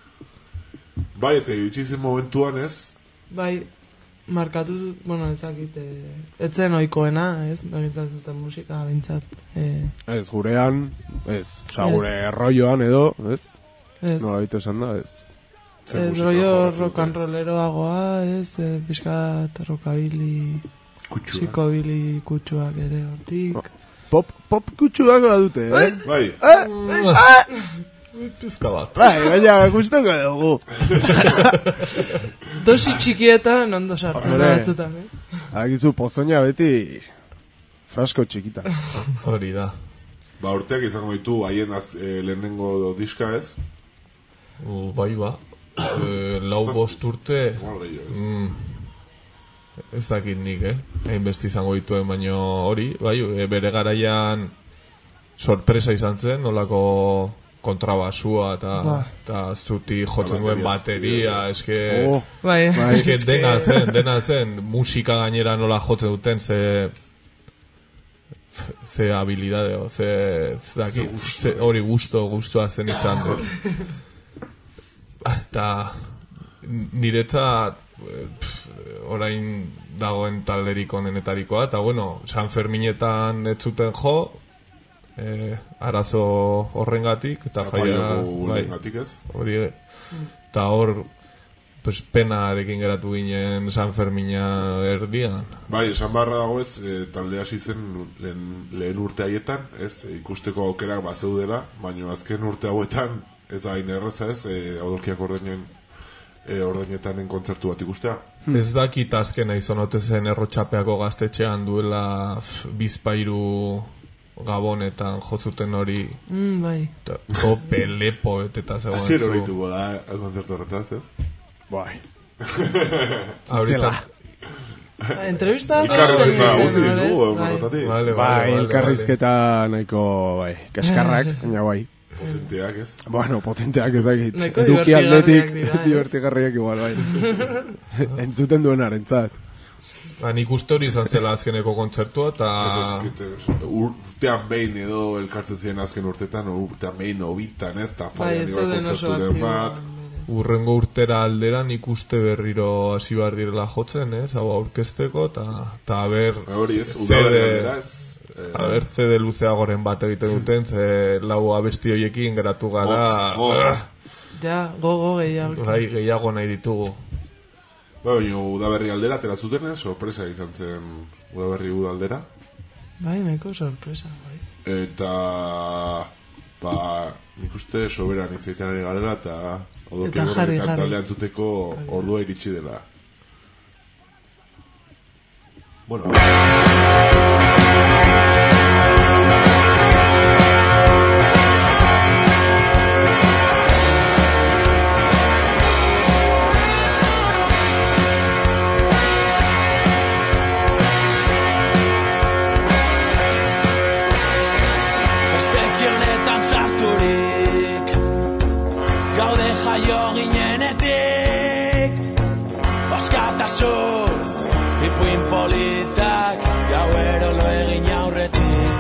Bai, eta itxizen momentuan ez. Bai, markatu, zu- bueno, ezakit, eh, etzen oikoena, ez? Begitzen zuten musika, bintzat. Eh, Ez, gurean, ez. Osa, Ez. gure rolloan edo, ez? ez, Nola bito esan da, ez. Zer ez musika rollo jokatzen rock and rolleroagoa, ez? Eh, Piskat rockabili, Kutsua. psikobili kutsuak ere hortik. Pop, pop kutsuak badute, eh? Bai, Pizka bat. Bai, baina gustoko dugu. Dosi txikietan ondo sartzen da Hombre. batzutan, eh? Agizu pozoina beti frasko txikita. Hori da. Ba, urteak izango ditu haien az, e, lehenengo diska ez? U, bai ba. E, lau bost urte... Mm, ez dakit nik, eh? Hain besti izango dituen, baino hori, bai, e, bere garaian sorpresa izan zen, nolako kontrabasua eta Ba. eta zuti jotzen duen bateria, eske... Oh. Bai. Eske dena zen, dena zen, musika gainera nola jotzen duten, ze... ze habilidadeo, ze... ze daki, ze, hori gusto, gustoa zen izan dut. Eta niretzat orain dagoen talderik onenetarikoa, eta bueno, San Ferminetan ez zuten jo, eh, arazo horrengatik, eta jaia... horrengatik ez? Hori, eta hor, pues, penarekin geratu ginen San Fermina erdian. Bai, esan barra dago ez, e, talde hasi zen lehen, lehen urte haietan, ez, ikusteko aukerak bazeudela, baina azken urte hauetan ez da hain erraza ez, e, audolkiak ordeinen e, ordeinetanen kontzertu bat ikustea. Hmm. Ez dakit azkena izonote zen Errotxapeako gaztetxean duela bizpairu Gabonetan jozuten hori mm, bai. tope lepo eta zegoen. Asi erorituko da kontzertu horretaz, ez? Bai. Haurizan. Entrevista Elkarrizketa guzti ditugu, morrotatik. Bai, elkarrizketa nahiko, bai, kaskarrak, baina bai. Potenteak ez? Bueno, potenteak ez dakit. Nahiko Eduki atletik, divertigarriak dira, eh? divertigarriak igual, bai. Entzuten duenarentzat. Ba, nik uste hori izan zela azkeneko kontzertua, eta... Urtean behin edo elkartzen ziren azken urtetan, urtean behin obitan ez, eta Bai, faian ez iba zeuden oso kontzerturen bat. Urrengo urtera aldera nik uste berriro hasi behar direla jotzen, ez? Hau aurkezteko, eta haber... Hori ez, udaberri ez. Haber C D luzeagoren bat egiten duten, ze lau abesti hoiekin geratu gara... Ja, gogo gehiago. Gai, gehiago nahi ditugu. Ba, baina udaberri aldera atera zuten, ez? Sorpresa izan zen udaberri udaldera. Bai, nahiko sorpresa, bai. Eta... Ba, nik uste soberan itzaiten ari garela, eta... Eta jarri, jarri. Taldean zuteko ordua iritsi dela. Bueno... Jaio ginenetik Baskatasun Ipuin politak Gauero lo egin aurretik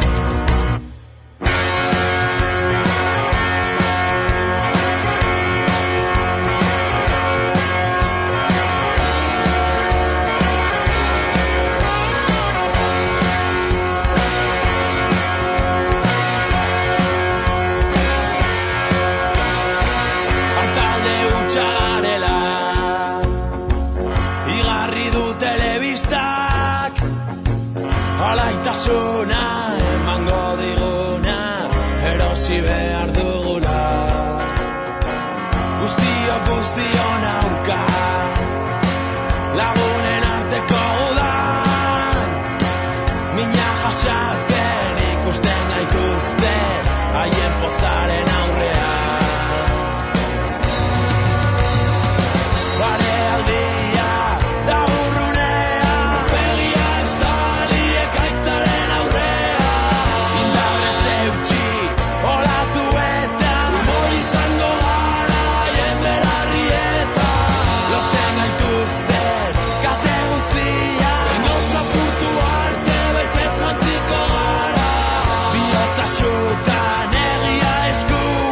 Alaitasuna emango diguna erosi behar dugula Guztio guztion aurka lagunen arteko udan mina jasaten ikusten gaituzte haien pozaren aurrean Bare aldia da Xutan egia esku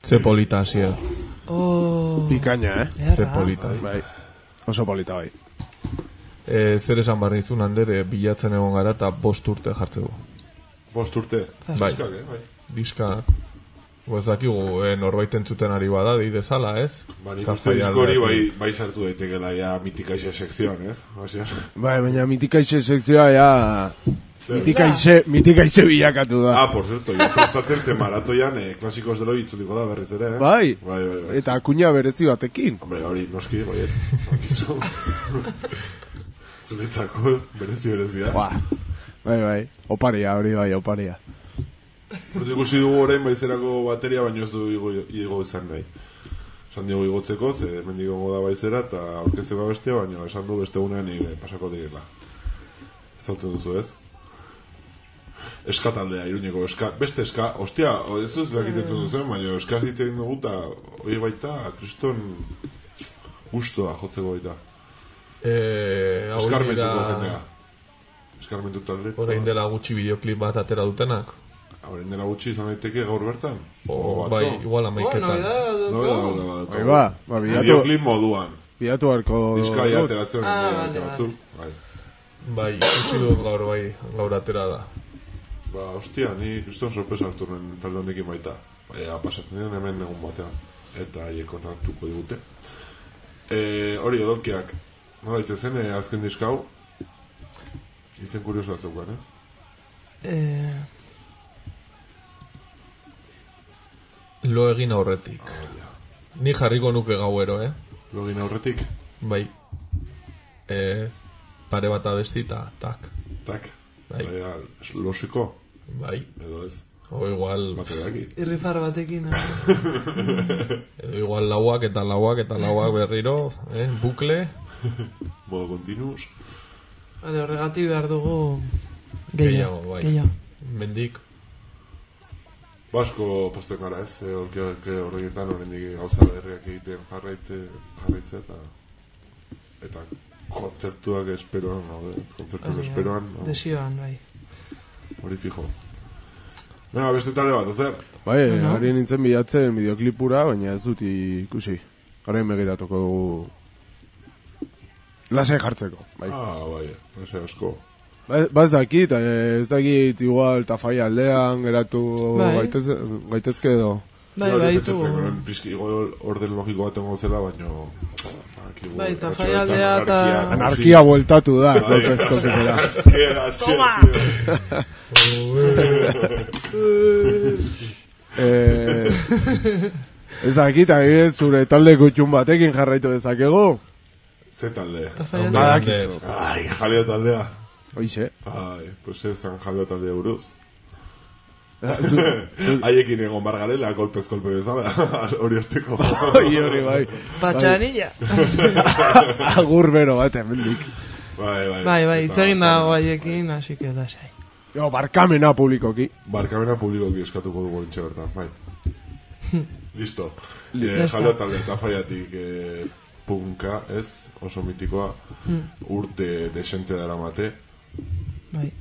Ze polita, zier. Oh. Pikaina, eh? Ze polita. Bai. Oso polita, bai. E, zer esan barri zuen, Ander, bilatzen egon gara eta bost urte jartze du. Bost urte? Bai. Diskak, eh? Bai. Diskak. Ez dakigu, eh, norbait entzuten ari bada, di dezala, ez? Ba, nik uste disko hori bai, bai sartu daitekela ja mitikaixe sekzioan, ez? Bai, baina mitikaixe sekzioa ja... Mitikaixe, mitikaixe bilakatu da. Ah, por cierto, ja prestatzen zen maratoian eh, klasikos delo itzuliko da berriz ere, eh? Bai. Bai, bai, bai. Eta kuña berezi batekin. Hombre, hori noski, goiet. Bakizu. Zuretzako berezi berezia. Ba. Bai, bai. Oparia, hori bai, oparia. Hortu ikusi dugu orain baizerako bateria, baino ez du igo, igo izan nahi. Esan diego igotzeko, ze mendigo da baizera, eta orkesteko bestia, baina esan du beste unean nire pasako direla. Zauten duzu, ez? Eska taldea, Iruñeko, eska, beste eska, ostia, ez ez lakitetzen duzen, baina eska egiten dugu, eta hori baita, kriston gustoa jotzeko baita. Eh, Eskarmentuko jendea. Eskarmentu talde. Orain dela gutxi bideoklip bat atera dutenak. Orain dela gutxi izan daiteke gaur bertan. O, bai, igual amaiketan. Bai, ba, ba, bilatu. Videoklip moduan. Bilatu harko... Bizkai ateratzen. Ah, bale, bale. Bai. Bai, ikusi dut gaur, bai, gaur atera da. Ba, hostia, ni kriston sorpresa hartu nuen talde honekin baita. Baina, pasatzen diren hemen egun batean. Eta haiek kontatuko digute. E, hori odolkiak. Nola ditzen zen, e, azken diskau. Izen kurioso bat zeukan, ez? Eh... Lo egin aurretik. Ni jarriko nuke gauero, eh? Lo egin aurretik? Bai. E, pare bat abestita, tak. Tak? Bai. Baina, losiko? Bai. Edo ez? O igual... Bateraki. Irrifar batekin. Edo igual lauak eta lauak eta lauak berriro, eh? Bukle. Modo continuous. Vale, horregatik behar dugu... Gehiago, bai. Gehiago. Mendik. Basko posten gara ez, horregetan horrendik gauza berriak egiten jarraitze, jarraitze eta eta kontzertuak esperoan, no, kontzertuak esperoan. No. Desioan, bai. Hori fijo. Venga, beste tale bat, ozer? Bai, no? Hori nintzen bilatzen bideoklipura, baina ez dut ikusi. Horrein begiratuko dugu lasai jartzeko, bai. Ah, bai, lasai asko. Ba ez dakit, ez dakit igual Tafai aldean geratu bai. gaitez, gaitezke edo. Bai, bai, ditugu. Igual orden logiko bat ongo zela, baino... Bai, Tafai aldea eta... Anarkia bueltatu da, golpezko zera. Toma! Ez dakit, agidez, zure talde kutxun batekin jarraitu dezakegu? Ze talde? Tafai aldea. Ai, jaleo taldea. Oixe. Ai, pues ezan jaleo taldea buruz. Haiekin egon bargarela, golpez kolpe bezala, hori osteko. Hori hori, bai. Patxanilla. Agur bero bat, emendik. Bai, bai. Bai, bai, itzegin dago haiekin, así que lasai. Jo, barkamena publikoki. Barkamena publikoki eskatuko dugu entxe bertan, bai. Listo. Jaleo taldea eta faiatik punka, ez, oso mitikoa, urte desente dara mate. Bai.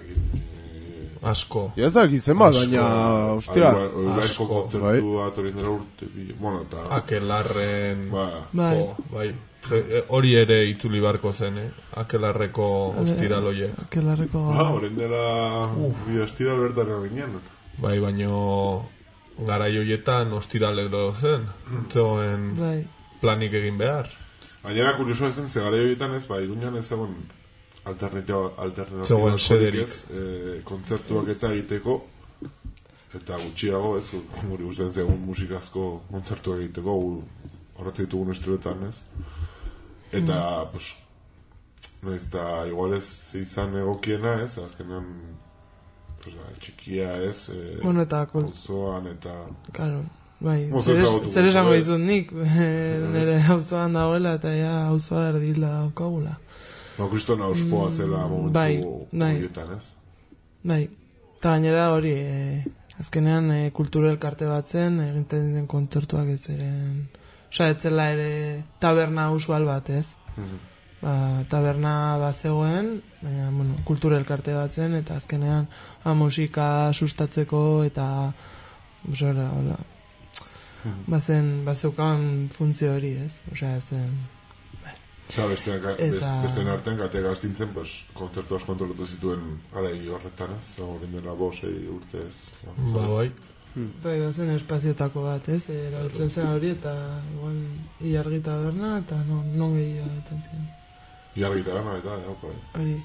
Asko. Ya ez dakit zenbat, baina, ostia. Asko kontzertua, torin dela urte, bueno, eta... Akelarren... Bai. Bai. Hori ere itzuli barko zen, eh? Akelarreko ostiraloiek. Akelarreko... Ah, horren dela... Bi ostiral bertan eginean. Bai, baino... Garai hoietan ostiralero zen. Zegoen planik egin behar. Baina kurioso ezen, ze garai hoietan ez, ba, Iruñan ez egon... Alternatiba, alternatiba sederik eh, kontzertuak eta egiteko eta gutxiago ez, guri guztien zegoen musikazko kontzertuak egiteko horretzen ditugun esturetan ez eta mm. pues no ez da igual ez izan egokiena ez, azkenean pues, txikia ez eh, bueno, eta auzoan eta claro, bai, zer esango izut nik nire auzoan dagoela eta ja auzoa erdila daukagula. No, kriston auspoa zela momentu horietan, ez? Bai, eta gainera hori, e, azkenean e, kultura elkarte batzen, egiten den kontzertuak ez ziren... Osa, ez zela ere taberna usual bat, ez? Mm-hmm. Ba, taberna bat zegoen, baina, bueno, kultura elkarte batzen, eta azkenean ba, musika sustatzeko, eta... Osora, hola... bazen, bazeukan funtzio hori, ez? Osea, zen... Eta bestean, Eta- besteen artean, kate gaztintzen, pues, kontzertu asko antolatu zituen garai horretan, ez? Horren dela bosei urtez. Ba, bai. Bai, bazen espazioetako bat, ez? Erabiltzen zen hori, eta igual, ilargi taberna, eta non, non gehiago eten ziren. Iargi taberna, eta, ja, opa. Hori.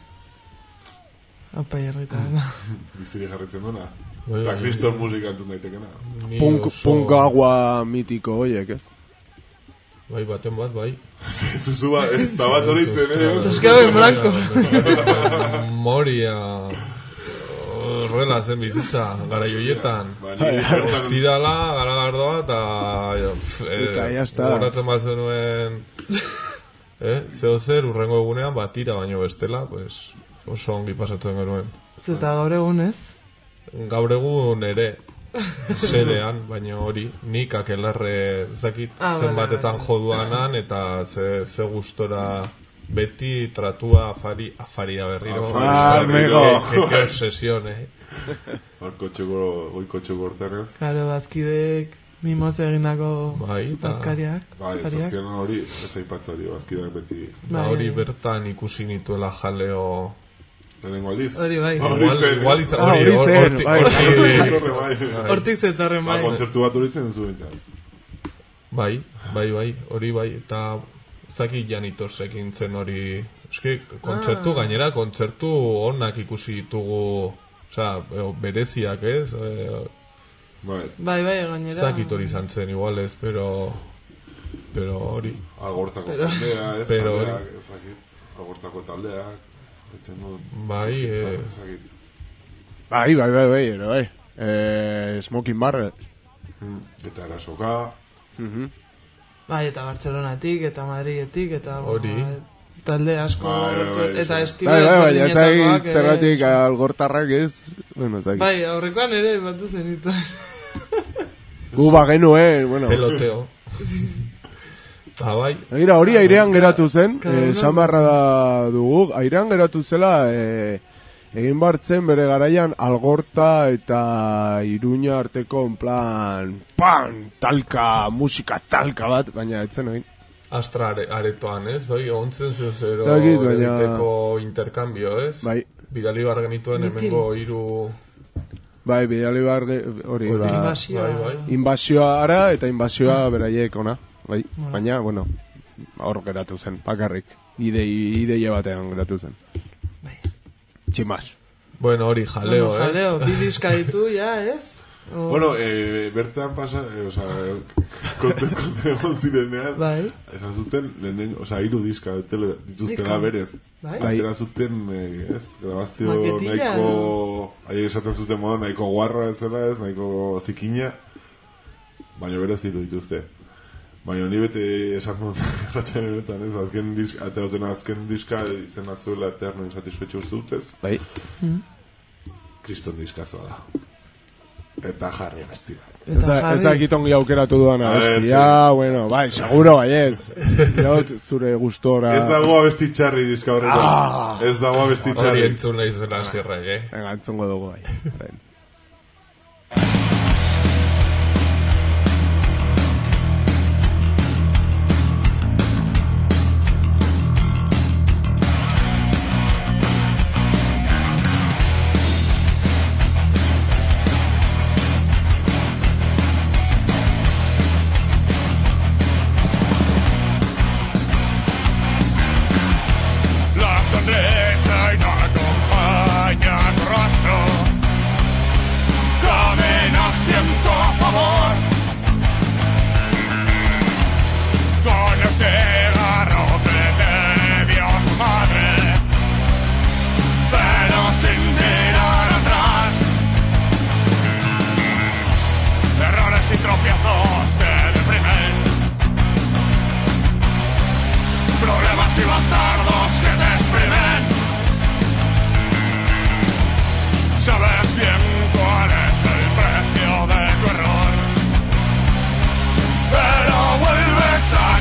Apa, ilargi taberna. Biziri jarritzen duena. Bai, Eta bai. kriston musika entzun daitekena. Ni Punk, oso- punk agua mitiko horiek, ez? Bai, baten bat, bai. Zuzu bat, ez da bat horitzen, eh? Pescado en blanco. Moria... Horrela zen bizitza, gara joietan. Ba, ni bertan- Ostirala, gara gardoa, eta... Eta ya está. Horatzen bat zenuen... Eh? Zeo zer, urrengo egunean, batira baino bestela, pues, oso ongi pasatzen genuen. Zeta gaur egun, ez? Gaur egun ere, sedean, baina hori, nik akelarre zakit Ah, vale, zenbatetan vale. joduanan, eta ze, ze gustora beti tratua afari, afaria berriro. Afari berriro. Que, que obsesión, eh? Hor kotxeko, goiko txeko hortenez. Karo, bazkidek mimoz egindako Bai, eta- bazkariak. Bai, afariak. azkenan hori, ez aipatza hori, bazkidak beti. Ba, Bai, hori bai. bertan ikusi nituela jaleo... Lehenengo aldiz. Hori bai. Igual, zen, igual ez? izan, Ah, hori, hori hor- zen, hortik, bai. hortik, Horre, bai. Hortik zetorren Ba, bai. kontzertu bat horitzen duzu bintzat. bai, bai, bai, hori bai, eta zaki janitosekin zen hori, eski, kontzertu, Ah. gainera, kontzertu onak ikusi ditugu, osea, e, bereziak, ez? E, Bai, Bai, bai, gainera. zakit hori izan zen, igual ez, pero, pero hori, agortako Pero- taldea, ez Pero taldeak, hori- ezakit. Agortako taldeak, etzen du... Bai, eh. Ezakit. Bai, bai, bai, bai, ere, bai. Eh, Smoking Barrel. Hmm, Eta erasoka, Mhm. Bai, eta Bartzelonatik, eta Madridetik, eta... Hori. ba, talde asko, Bai, bai, lortu- bai, eta bai. estilo Bai, bai, bai, ez ezberdinetakoak dakit ere. zergatik algortarrak ez. Bueno, ez dakit. Bai, aurrekoan ere batu zenituen. Gu bagenuen, bueno. peloteo. Ah, bai, Gira, hori airean geratu zen, Cada eh, uno- esan beharra da dugu, airean geratu zela, eh, egin bartzen bere garaian algorta eta Iruña arteko en plan, pan, talka, musika talka bat, baina etzen egin. Astra are, aretoan, ez? Bai, ontzen zeo zero Zakit, baina- egiteko interkambio, ez? Bai. Bidali bar genituen Mitin. hemengo hiru... Bai, bidali behar ge- hori, ba, Invasioa. bai, bai. invasioa ara eta invasioa beraiek ona, bai, Bueno. baina, bueno, hor geratu zen, bakarrik, idei, ideia batean geratu zen. Bai. Tximas. Bueno, hori jaleo, Bueno, eh? jaleo, bi diska ditu, ja, ez? O- bueno, eh, bertan pasa, eh, oza, kontezko egon zirenean, Bai. esan zuten, lehenen, oza, hiru diska dutela- dituztela Diska. berez. Bai. Atera zuten, eh, ez, grabazio Maketilla, nahiko, ahi esaten zuten moda, nahiko guarra ez zela ez, nahiko zikina, baina berez hiru dituzte. Baina ni bete esan dut, ratxan benetan ez, azken diska, aterauten azken diska izena zuela eterno insatisfetxo ustutez, Bai. kriston diskazoa da. Eta jarri bestia. Ez Eta da, ez jarri- dakit ongi aukeratu duan A abesti. ver, Ja, bueno, bai, seguro baiez. Jaut zure gustora. Ez dago abesti txarri diska horretan. Ah. Ez dago abesti Hori txarri. entzun nahi zuen zirrek, eh? Venga, entzungo dugu bai. Orain. La sonrisa y no acompaña tu rostro. Caminas viento a favor. Con el cigarro que te dio tu madre. Pero sin mirar atrás. Errores y tropiezos te deprimen. Problemas y bastardos que te exprimen. Sabes bien cuál es el precio de tu error, pero vuelves a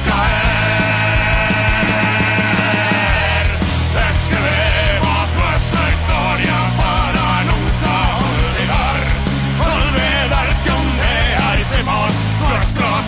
caer. Escribimos nuestra historia para nunca olvidar. Olvidar que un día hicimos nuestro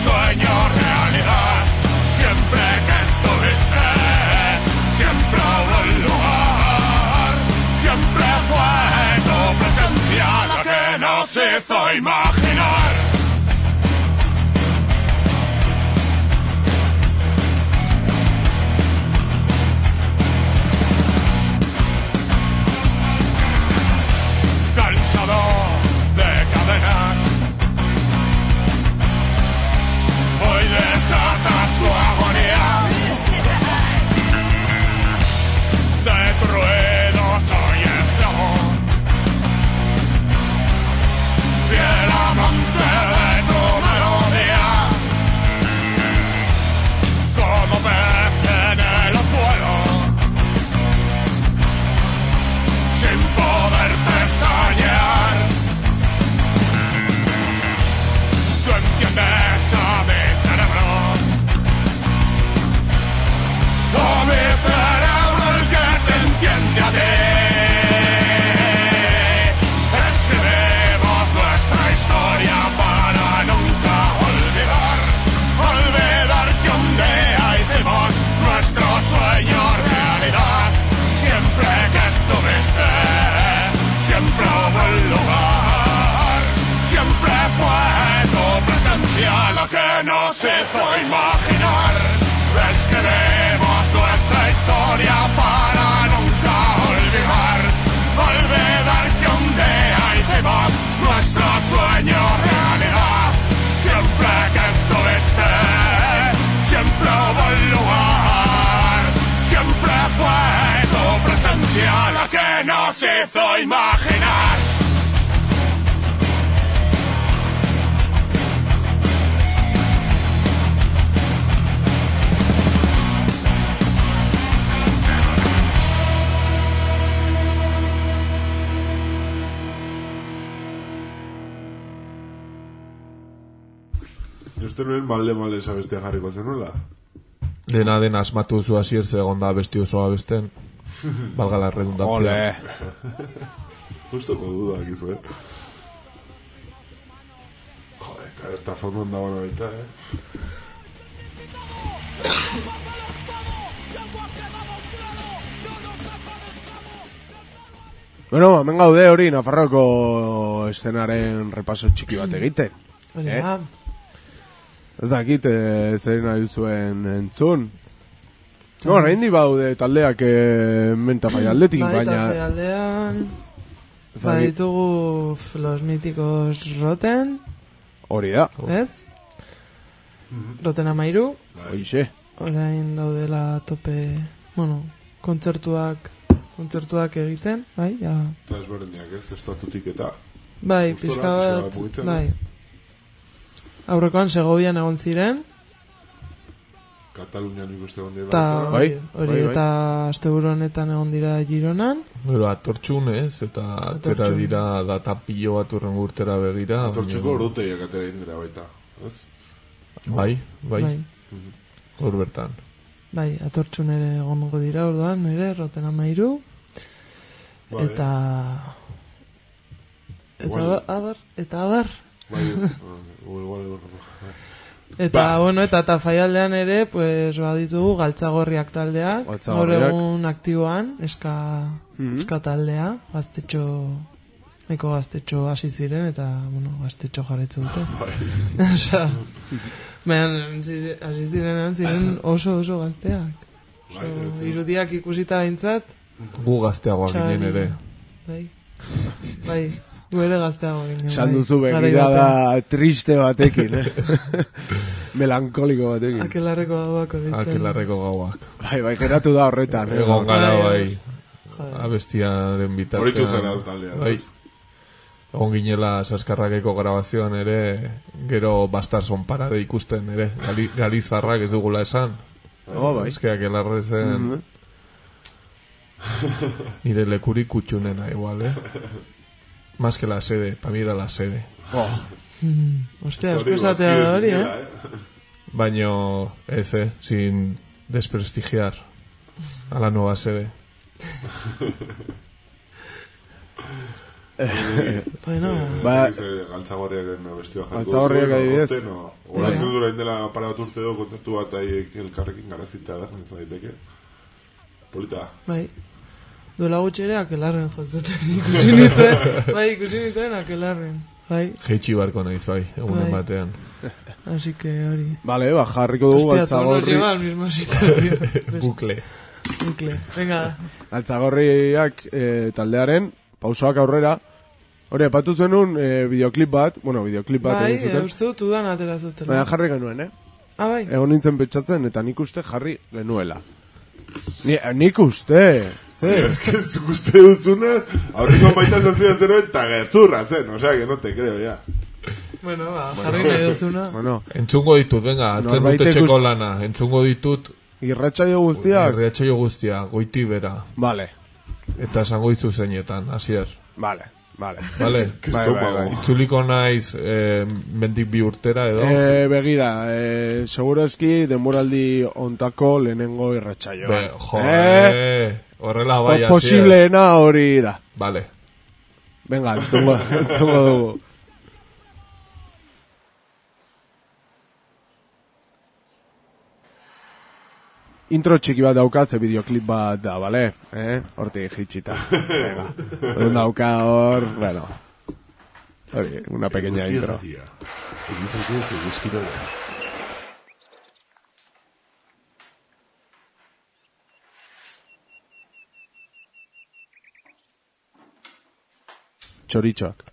hizo imaginar. Escribimos nuestra historia para nunca olvidar. Olvidar que un día hicimos nuestro sueño realidad. Siempre que estuviste, siempre hubo un lugar. Siempre fue tu presencia la que nos hizo imaginar. Uste nuen malde-malde zabestea jarriko zenuela. Dena den asmatu zu hasier egon da besti osoa besten. Valga la redundancia. Ole. Gustoko dudak izu, eh? Joder, eta, eta fondon da bona baita, eh? Bueno, hemen gaude hori Nafarroko eszenaren repaso txiki bat egiten. Eh? Ez dakit, eh, zer nahi duzuen entzun. No, orain di baude taldeak eh, menta faialdetik, baina... Baita faialdean... Baditugu los míticos Roten. Hori da. Ez? Roten amairu. Hoixe. Orain daudela tope... Bueno, kontzertuak... Kontzertuak egiten, bai, ja... Eta ezberdinak ez, estatutik eta... Bai, pixka bat, bai. Aurrekoan Segovian egon ziren. Katalunian ikuste egon dira. Ta, bai, hori, bai, eta asteburu honetan egon dira Gironan. Pero atortxun ez, eta atera dira data pilo bat urren urtera begira. Atortxuko orduteiak atera indira baita, ez? Bai, bai. Bai. Hor bertan. Bai, atortxun ere egongo dira orduan, ere, Roten amairu. Bai. Eta... Eta abar, eta abar. Bai, ez, igual, igual, Eta, bueno, eta eta faialdean ere, pues, baditugu galtzagorriak taldeak. Gaur egun aktiboan, eska, Mhm. eska taldea, gaztetxo, eko gaztetxo hasi ziren, eta, bueno, gaztetxo jarraitzen dute. Osa, behan, hasi zirenean ziren oso oso gazteak. Oso, irudiak ikusita bintzat. Gu gazteagoak ginen ere. Bai, bai. Guere gazteago ginen. Esan duzu begirada triste batekin, eh? Melankoliko batekin. Akelarreko gauak ditzen. Akelarreko gauak. Bai, bai, geratu da horretan. Eh? Egon gara, bai. Abestiaren bitartean. Horitu zera taldea. Bai. Egon ginela Saskarrakeko grabazioan ere, gero Bastarson parade ikusten ere. Gali, Galizarrak ez dugula esan. Oh, bai. Eske Akelarre zen... Mm-hmm. Nire lekurik kutxunena igual, eh? Más que la sede, pa mira la sede. Oh. Ostia, eskusatea da hori, eh? Baino, ez, eh, sin desprestigiar a la nueva sede. Bueno, ba, galtzagorriak bestioa jartu. Galtzagorriak adibidez. Horatzen dura indela para bat urte do kontzertu bat ahi elkarrekin garazita da, ez daiteke. Polita. Bai. Duela gutxe ere Akelarren jozuten ikusi nituen. Bai, ikusi nituen Akelarren. Bai. Jeitsi barko naiz bai, egunen Bai. batean. Así que hori. Vale, ba, jarriko dugu Hostia, todos nos galtzagorri. lleva al mismo sitio, tío. Bukle. Bukle. Venga. Galtzagorriak eh, taldearen, pausoak aurrera. Hori, epatu zenun eh, videoklip bat, bueno, videoklip bat Bai, egin zuten. uste dut udan atera zutela. Baina jarri genuen, eh? Ah, bai. Egon nintzen pentsatzen, eta nik uste jarri genuela. Ni, nik uste, zer? Es que ez uste duzuna, aurriko baita sortzia zerbait, eta gezurra zen, o sea, que no te creo, ya. Bueno, ba, jarri nahi duzuna. Bueno, Entzungo ditut, venga, hartzen dute Norbaitek txeko gust- lana. Entzungo ditut irratsaio guztiak? irratsaio guztia, goiti bera. Vale, Eta esango dizu zeinetan, hasier. vale, vale. Vale? Bai, bai, bai. Itzuliko naiz eh, mendik bi urtera edo? Eh, begira, eh, segurazki denboraldi ontako lehenengo irratsaioa. Be, joe, horrela bai, Po- Posibleena hori da. Vale. Venga, entzungo, entzungo dugu. Intro txiki bat dauka, ze videoklip bat da, bale? Eh? Hortik jitxita. Venga. Un dauka hor, bueno. Hori, una pequeña intro. Egin zaitez, egizkiro da. txoritxoak.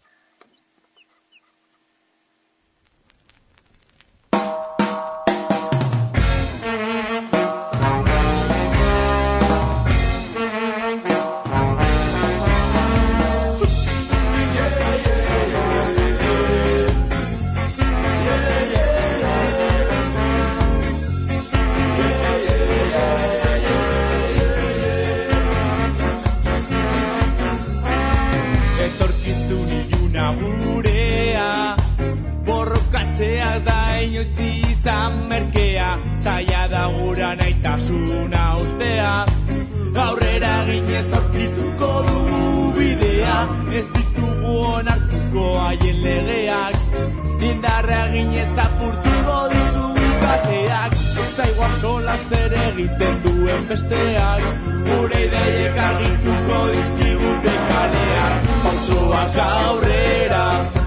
Borrokatzeaz da inoiz izan merkea, zaila da gura nahitasuna ustea. Aurrera ginez aurkituko dugu bidea, ez ditugu onartuko haien legeak. Indarra ginez apurtuko ditugu bateak, zaigua sola zer egiten duen besteak. Gure ideiek argituko dizkigute kaleak, pausoak aurrera.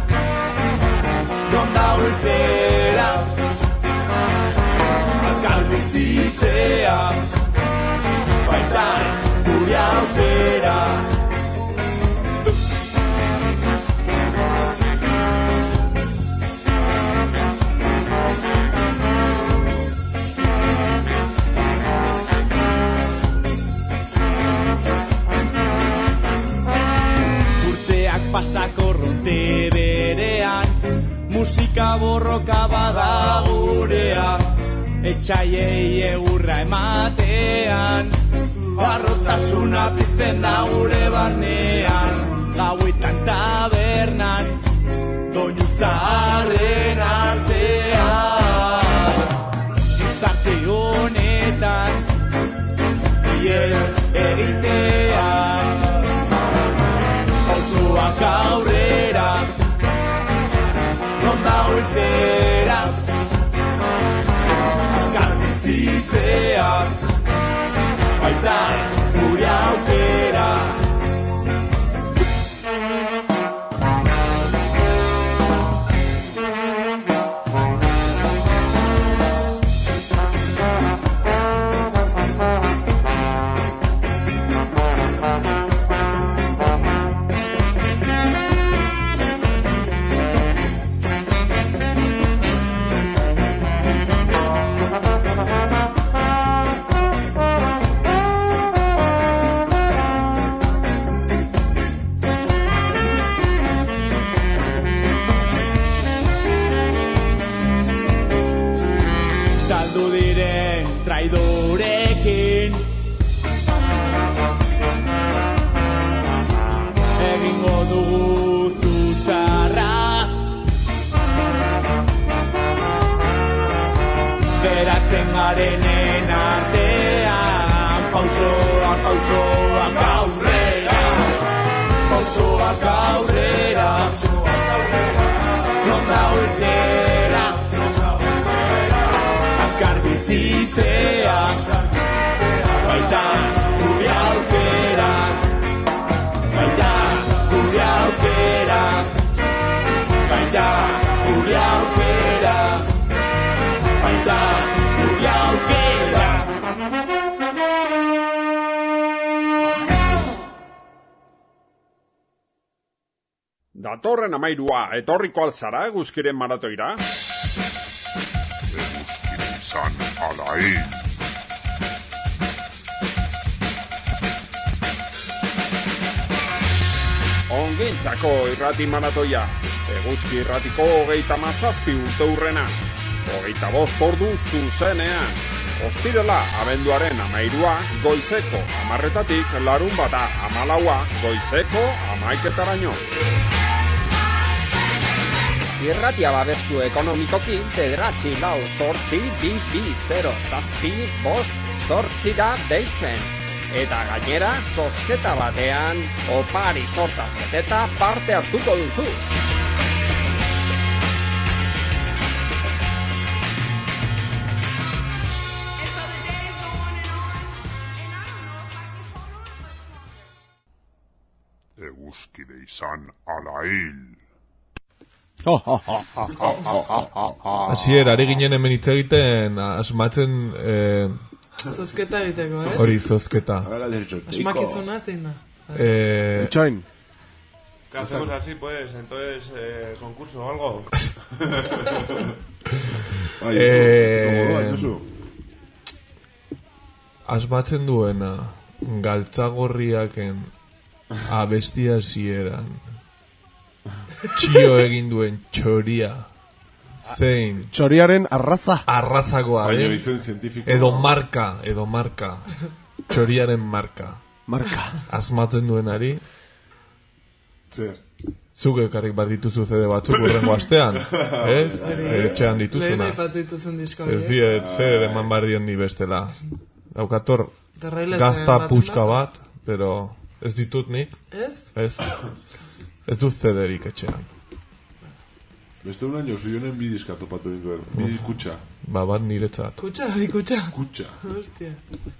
Ronda urtera, azkar bizitzea, baita gure aukera. Urteak pasako ronte berean, musika borroka bada gurea, etxaiei egurra ematean, barrotasuna pizten da gure barnean, gauetan tabernan, doinu zaharren artean. Gizarte honetaz, iez egitean, pausoak aurrera, ronda urtera, azkar bizitzea, baita gure aukera. Saldu diren traidorekin, egingo dugu zutzarra. Geratzen garenen artean, pausoak, pausoak aurrera, pausoak aurrera, ronda urtera, azkar bizitzea, baita gure aukera, baita gure aukera, baita gure aukera, baita gure aukera. Datorren amairua, etorriko alzara eguzkiren maratoira? Izan ala hil. Ongintzako irrati maratoia, eguzki irratiko hogeita mazazpi urte hurrena, hogeita bost ordu zuzenean. Ostirela abenduaren amairua goizeko amarretatik larun bata amalaua goizeko amaiketaraino. Irratia babestu ekonomikoki bederatzi lau zortzi bi bi zero zazpi bost zortzi da deitzen. Eta gainera, zozketa batean, opari zortaz beteta parte hartuko duzu. Eguzkide izan ala hil. Asier, ari ginen hemen hitz egiten, asmatzen... Eh, zozketa egiteko, eh? Hori, zozketa. Asmakizuna zein da? Eh, Itxain. ¿Qué hacemos así, pues? Entonces, eh, concurso o algo. Bai, Eh, Josu. Asmatzen duena galtzagorriaken abestia zieran txio egin duen txoria zein txoriaren arraza arrazakoa Baina den, izen zientifiko. edo marka edo marka txoriaren marka marka asmatzen duenari Zer. zuk ekarrik bat dituzu zede batzuk urrengo astean, ez? Etxean Lehen dituzuna. aipatu dituzun disko. Ez diet, zer eman bardien ni bestela. Daukator Terrailez gazta baten puska bat. bat, pero ez ditut nik. Ez? Ez. Ez dut zederik etxean. Beste un año Josunen bi diska topatu dituen. Bi kutxa. Ba, bat niretzat. Kutxa, bi kutxa. Kutxa. Hostia.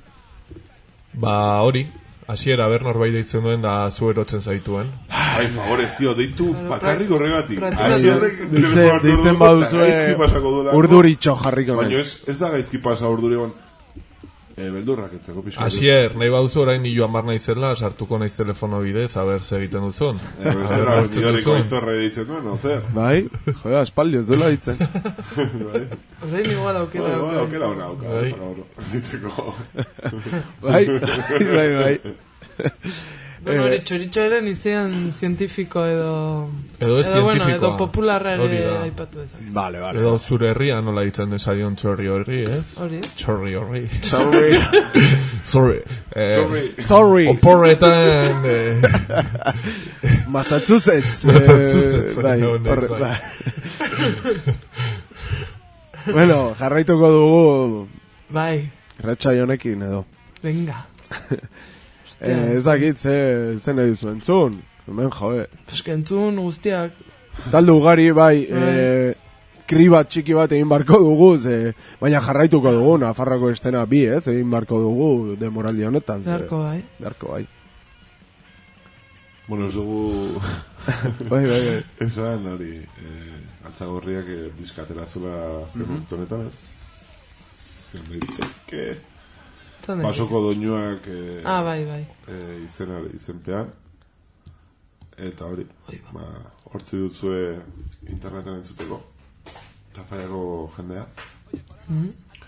Ba, hori, hasiera ber norbait deitzen duen da zu erotzen zaituen. Ai, favorez, tío, deitu bakarrik horregatik. Deitzen, deitzen baduzue urduritxo jarriko Baina naiz. ez, ez da gaizki pasa urduri egon. E, beldurrak etzeko pixka. Hasier, nahi baduzu orain nio amar naizela, sartuko naiz telefono bidez, aber ze egiten duzun. E, bestera, bioriko aitorre deitzen duen, no, zer? Bai, joda, espaldi ez duela ditzen. Bai. Orain igual aukera Bai, aukera. aukera ona auka, Bai. ez gaur. Ditzeko. Bai, bai, bai. Bueno, hori txoritxoaren izean zientifiko edo... Edo ez bueno, zientifikoa. edo popularra Hori ere da. aipatu ezak. Vale, vale. Edo zure herria nola ditzen desaion txorri horri, ez? Hori. Txorri horri. Sorry. Sorry. Eh, Sorry. Sorry. Oporretan... Eh, Massachusetts. Massachusetts. Eh, bai, No, no, horre, bai. bai. Bueno, jarraituko dugu Bai, ratxai honekin edo. venga. Eh, ez dakit, ze, ze nahi duzu entzun. Hemen, jode. Eskentzun guztiak. Talde ugari, bai, Bai. eh, kriba txiki bat egin barko dugu, ze, baina jarraituko dugu, Nafarroko estena bi, ez, egin barko dugu demoraldi honetan. ze- Beharko bai. Beharko bai. Bueno, ez dugu... Bai, bai, bai. Esan, hori, eh, altzagorriak eh, diskatera zula azken Mhm. urte honetan, ez... Zer daiteke... Zan daiteke. Basoko doinuak eh, Ah, bai, bai. eh, izena, izenpean. Eta hori, ba, hortzi dutzue interneten entzuteko. Tafaiako jendea. Mhm.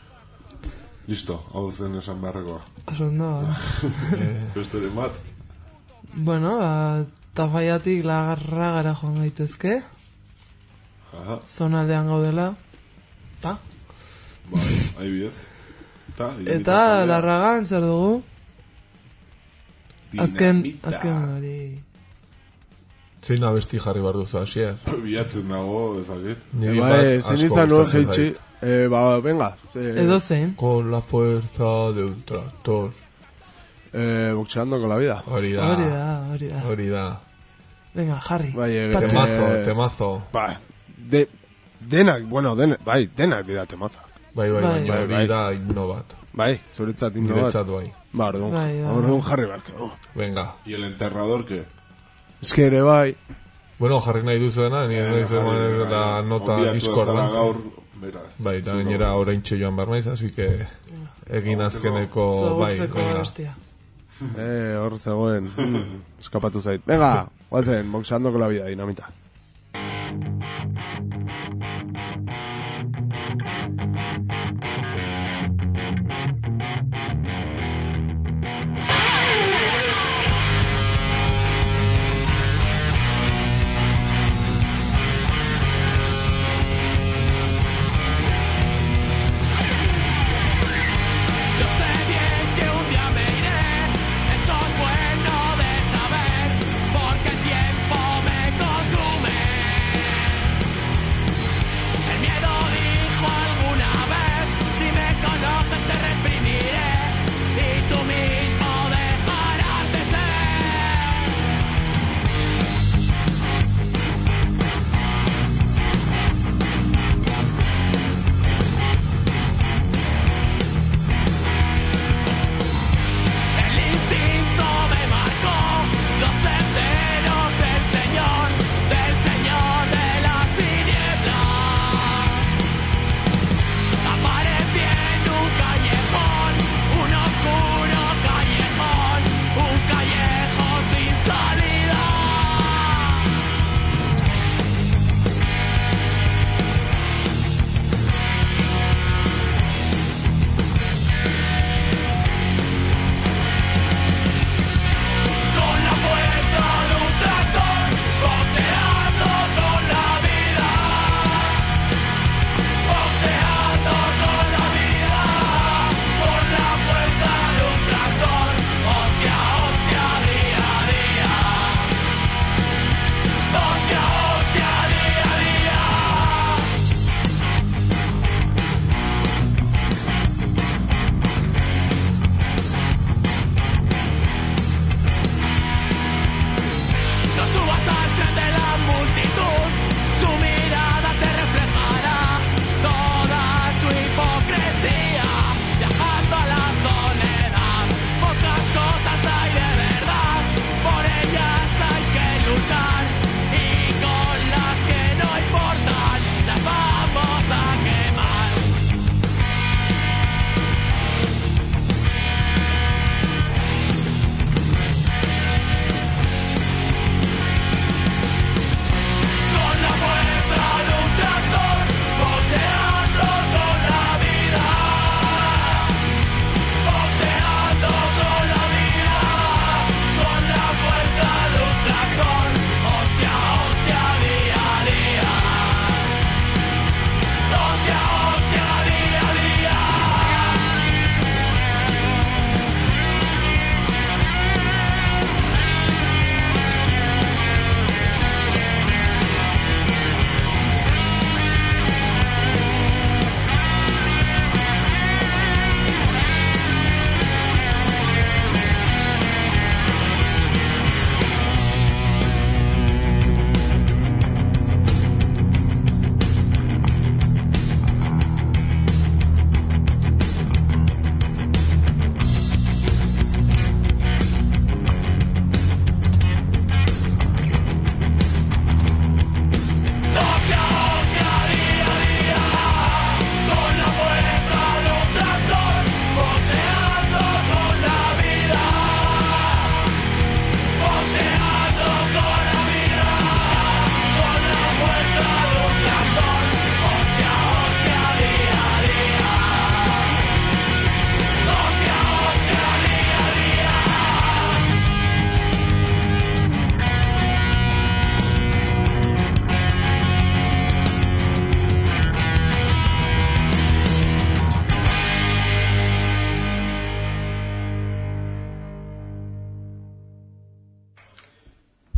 Listo, hau zen esan beharrekoa. Oso ondo, ba. Besteren bat. Bueno, ba, Tafaiatik lagarra gara joan gaitezke. Aha. Zonaldean gaudela. Ta. Bai, adibidez. Ta, Eta larragan zer dugu? Azken, Dinamita. azken hori. Zein abesti jarri behar duzu, hasier? Bilatzen dago, ezagit. Niri Bai, bat ezin asko izan nuen gustatzen jeitxi. zait. Eh, ba, venga. Eh, Edo zein. Con la fuerza de un tractor. Eh, boxeando con la vida. Hori da. Hori da, hori da. Hori da. Venga, jarri. Bai, eh, Patu. Temazo, eh, temazo. Ba, de, denak, bueno, denak, bai, denak dira temazak. Bai, bai, Bai. baina Bai, hori bai. da himno bat. Bai, zuretzat himno bat. Niretzat bai. Ba, orduan, Bai, da. orduan jarri barko. Venga. Y el enterrador, ¿qué? Ez que ere bai. Bueno, jarri nahi duzuena, ni ez naiz eman la nota Discordan. gaur, beraz. Bai, eta gainera oraintxe joan behar naiz, así que egin azkeneko, bai, Zuagurtzeko venga. bestia. Eh, hor zegoen. Mm, eskapatu zait. Venga, guazen, boxeando con la vida, dinamita. Yo sé bien que un día me iré, eso es bueno de saber, porque el tiempo me consume.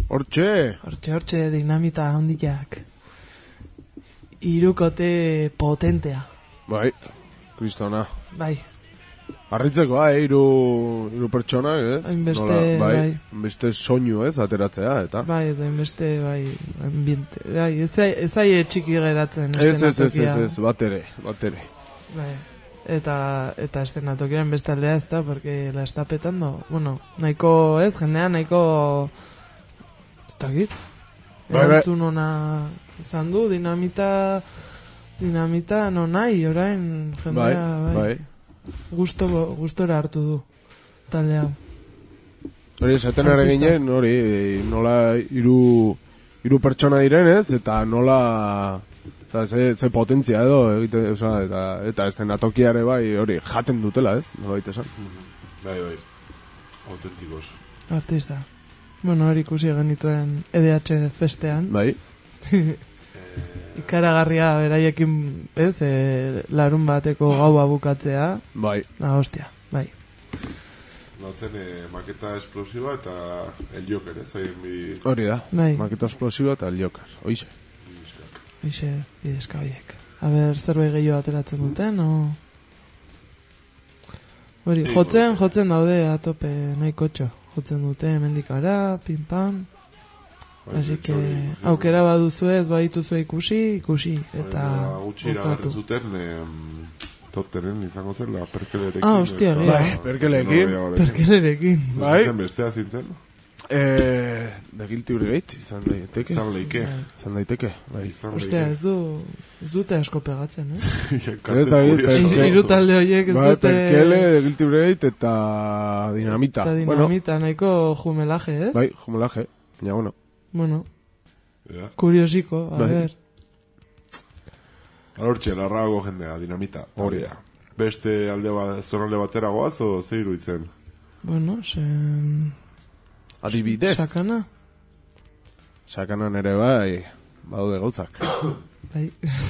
Hortxe. Hortxe, hortxe, dinamita handiak. Hirukote potentea. Bai, kristona. Bai. Arritzeko, eh, hiru hiru pertsonak, ez? Hainbeste, Nola, bai. bai. Hainbeste soinu, ez, ateratzea, eta. Bai, eta hainbeste, bai, ambiente. Bai, ez zai- ez zai txiki geratzen Ez, ez, ez, eszenatokia. ez, ez, bat ere, bat ere. Bai. Eta, eta eszenatokiaren beste aldea ez da, porque la está petando. Bueno, nahiko, ez, jendea nahiko... Ez dakit. Bai, bai. Erantzun ona izan du, dinamita... Dinamita no nahi, orain jendea, Bai, bai. Gusto, gustora hartu du, talde hau. Hori, esaten ere Artista. ginen, hori, nola hiru hiru pertsona direnez, eta nola... Oza, ze, ze potentzia edo, egite, oza, eta, eta ez den atokiare bai, hori, jaten dutela, ez? Nola baita esan? Bai, bai. Autentikos. Artista. Bueno, hori ikusi genituen E D H festean. Bai. Ikaragarria beraiekin, ez, e, larun bateko gaua bukatzea. Bai. Ah, hostia, bai. Batzen eh, maketa esplosiba eta el Joker, ez? Haien bi... Hori da, Bai. maketa esplosiba eta el Joker, oixe. Hoxe, bidezka horiek. A ber, zerbait gehiago ateratzen duten, o... Hori, jotzen, jotzen daude atope nahiko txo. Jotzen dute, mendikara, pin-pan. Así que, aukera baduzu ez, badituzu ikusi, ikusi, eta gutxi iragarri zuten em, top tenen izango zen la perkelerekin. Ah, hostia, eta- gira. Bai, perkelerekin. Perkelerekin. Bai. Zen bestea zintzen? Eh, The Guilty Brigade, izan daiteke. Izan leike. Izan daiteke, bai. Ostia, ez du, ez dute asko pegatzen, eh? Ez da, ez da. Hiru talde horiek ez Bai, dute... Perkele, The Guilty Brigade eta Dinamita. Eta dinamita, nahiko jumelaje, ez? Bai, jumelaje, baina bueno. Bueno, Ja. kuriosiko, a Bai. ver. Hortxe, larrago jendea, dinamita. Hori da. Beste alde bat, zonalde batera goaz, o ze iruditzen? Bueno, zen... Adibidez. Sakana? Sakanan ere bai, badaude gauzak. Bai.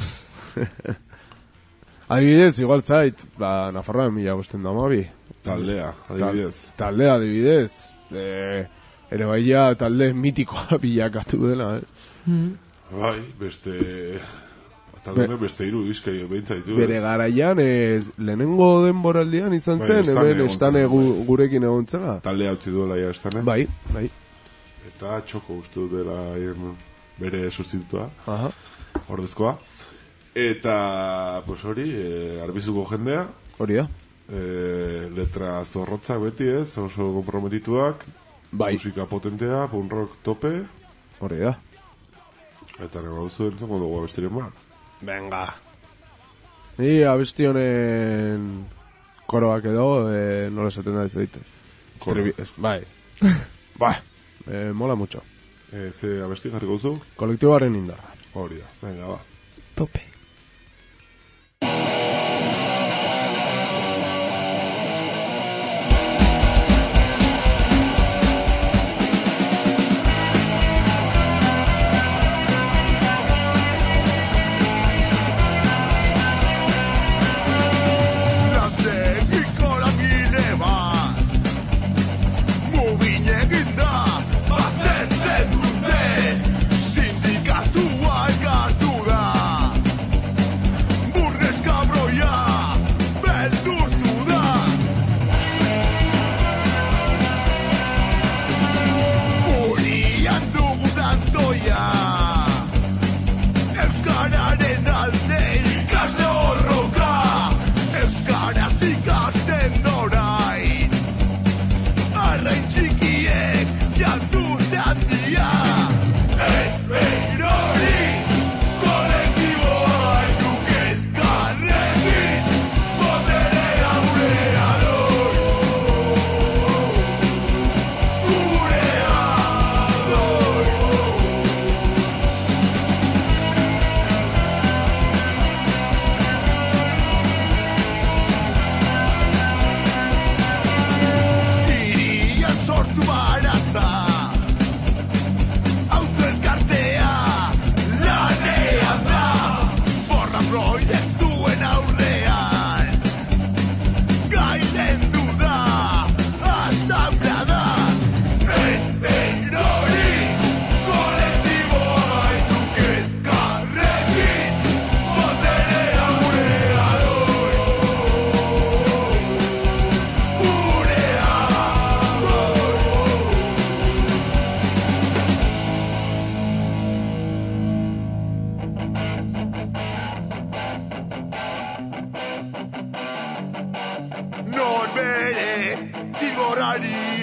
Adibidez, igual zait, ba, Nafarroan mila bosten da amabi. Taldea, adibidez. Tal, taldea, adibidez. E, ere bai ja, talde mitikoa bilakatu dela, eh? Mm. Bai, beste... Talde beste iru bizkai behintzaitu. Bere garaian, ez, lehenengo denboraldian izan Bai, zen, estane hemen egon estane zen, gu, bai. gurekin egon zela. Taldea utzi duela ja estane. Bai, bai. Eta txoko uste dut dela haien bere sustitutua. Aha. Ordezkoa. Eta, pues hori, eh, arbizuko jendea. Hori da. Eh, letra zorrotzak beti ez, oso komprometituak. Bai. Musika potentea, punk rock tope. Hori da. Eta nago duzu entzongo dugu abestiren bat. Venga. Ni abesti honen koroak edo, eh, nola esaten da ez daite. Koro. Bai. Bai. Eh, mola mucho. Eh, ze abesti jarriko duzu? Kolektiboaren indarra. Hori da, venga, ba. Tope. Lantegiko langile bat Mubin eginda Baztertzen dute Sindikatua elkartu da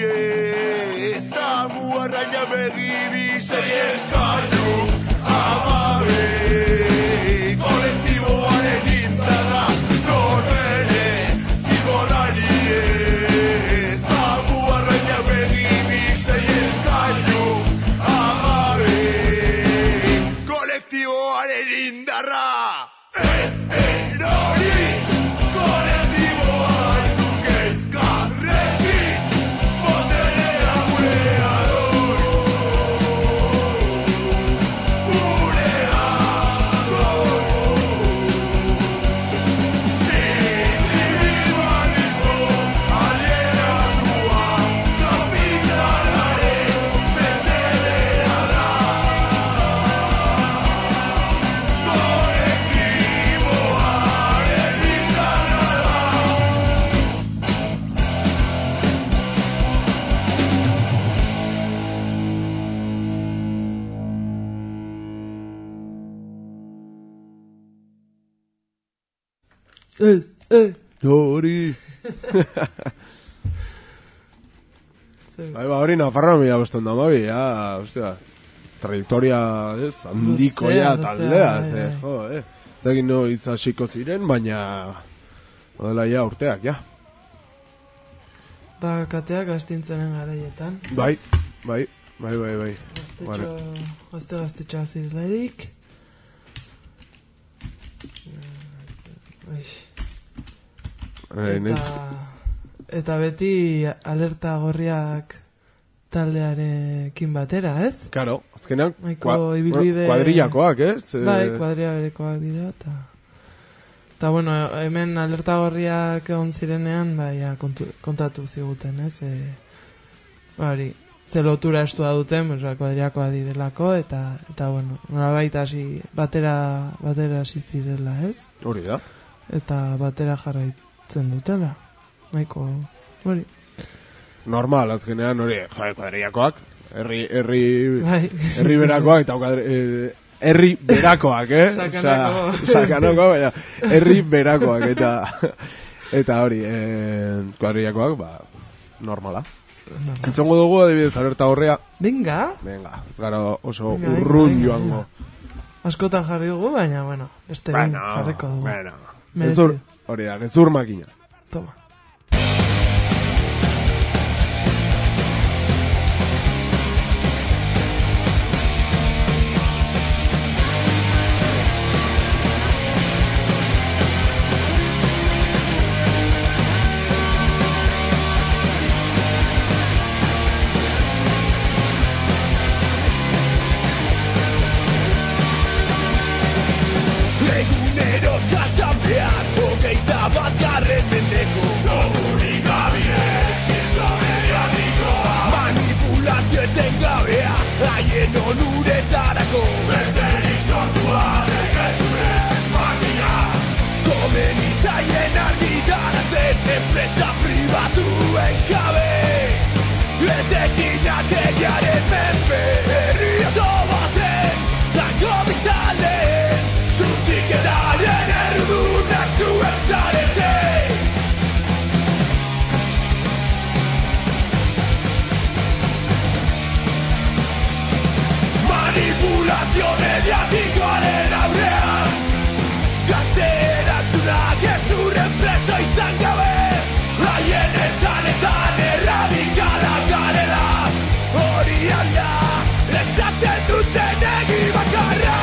Ezamu arraina begi bizei eskailu amabe kolektiboaren indarra norbere zigorari ezamu arraina begi bizei eskailu amabe kolektiboaren indarra ez erori kolektiboan duken karrekin boterea gurea Ez, eh. Hori. Bai, ba, hori Nafarroa mila boston damabi, ja, ostia. Trayectoria, ez, handikoia Luzea, taldea, luzea, ze, bai, jo, eh. Zegin no izasiko ziren, baina, odela ja urteak, ja. Ba, kateak astintzenen garaietan. Bai, bai, bai, bai, bai. Gaztetxo, gazte gaztetxoa zirelarik. Eta, eta beti alerta gorriak taldearekin batera, ez? Claro, azkenean Maiko ibilbide... kuadrillakoak, ez? Bai, kuadrilla berekoak dira, eta... Eta, bueno, hemen alerta gorriak egon zirenean, bai, ja, kontu, kontatu ziguten, ez? E, bari, ze lotura estua duten, pues, kuadrillakoa direlako, eta, eta bueno, nolabait hasi, batera, batera hasi zirela, ez? Hori da. Eta batera jarraitzen dutela. Maiko, hori. Normal, azkenean hori, joe, kuadrillakoak, herri, herri, bai. herri berakoak, eta kuadri, eh, herri berakoak, eh? Sakanako. Osa, sakanako, baina, herri berakoak, eta, eta hori, eh, kuadrillakoak, ba, normala. Normala. Entzongo dugu, adibidez, alerta horrea. Venga. Venga, ez gara oso Venga, urrun venga, joango. Askotan jarri dugu, baina, bueno, beste behin Bueno, jarriko dugu. bueno. Merezi. Gezur, hori da, gezur makina. Toma. Egunero jasan behar, hogeita bat garren mendeko Gogurik gabien, ziento mediatikoa Manipulazio etengabea, haien onuretarako Besterik sortua, dekezuren makina Komen izaien argitaratzen, enpresa pribatuen jabe Etekin ategiaren menpe, herri oso baten, tango biztaleen Zutxiketaren erdunak zuen zarete Manipulazio mediatikoaren aurrean Gazte erantzunak ezurren preso izan gabe Haien esanetan erradikalak garela Hori alda, esaten duten egi bakarra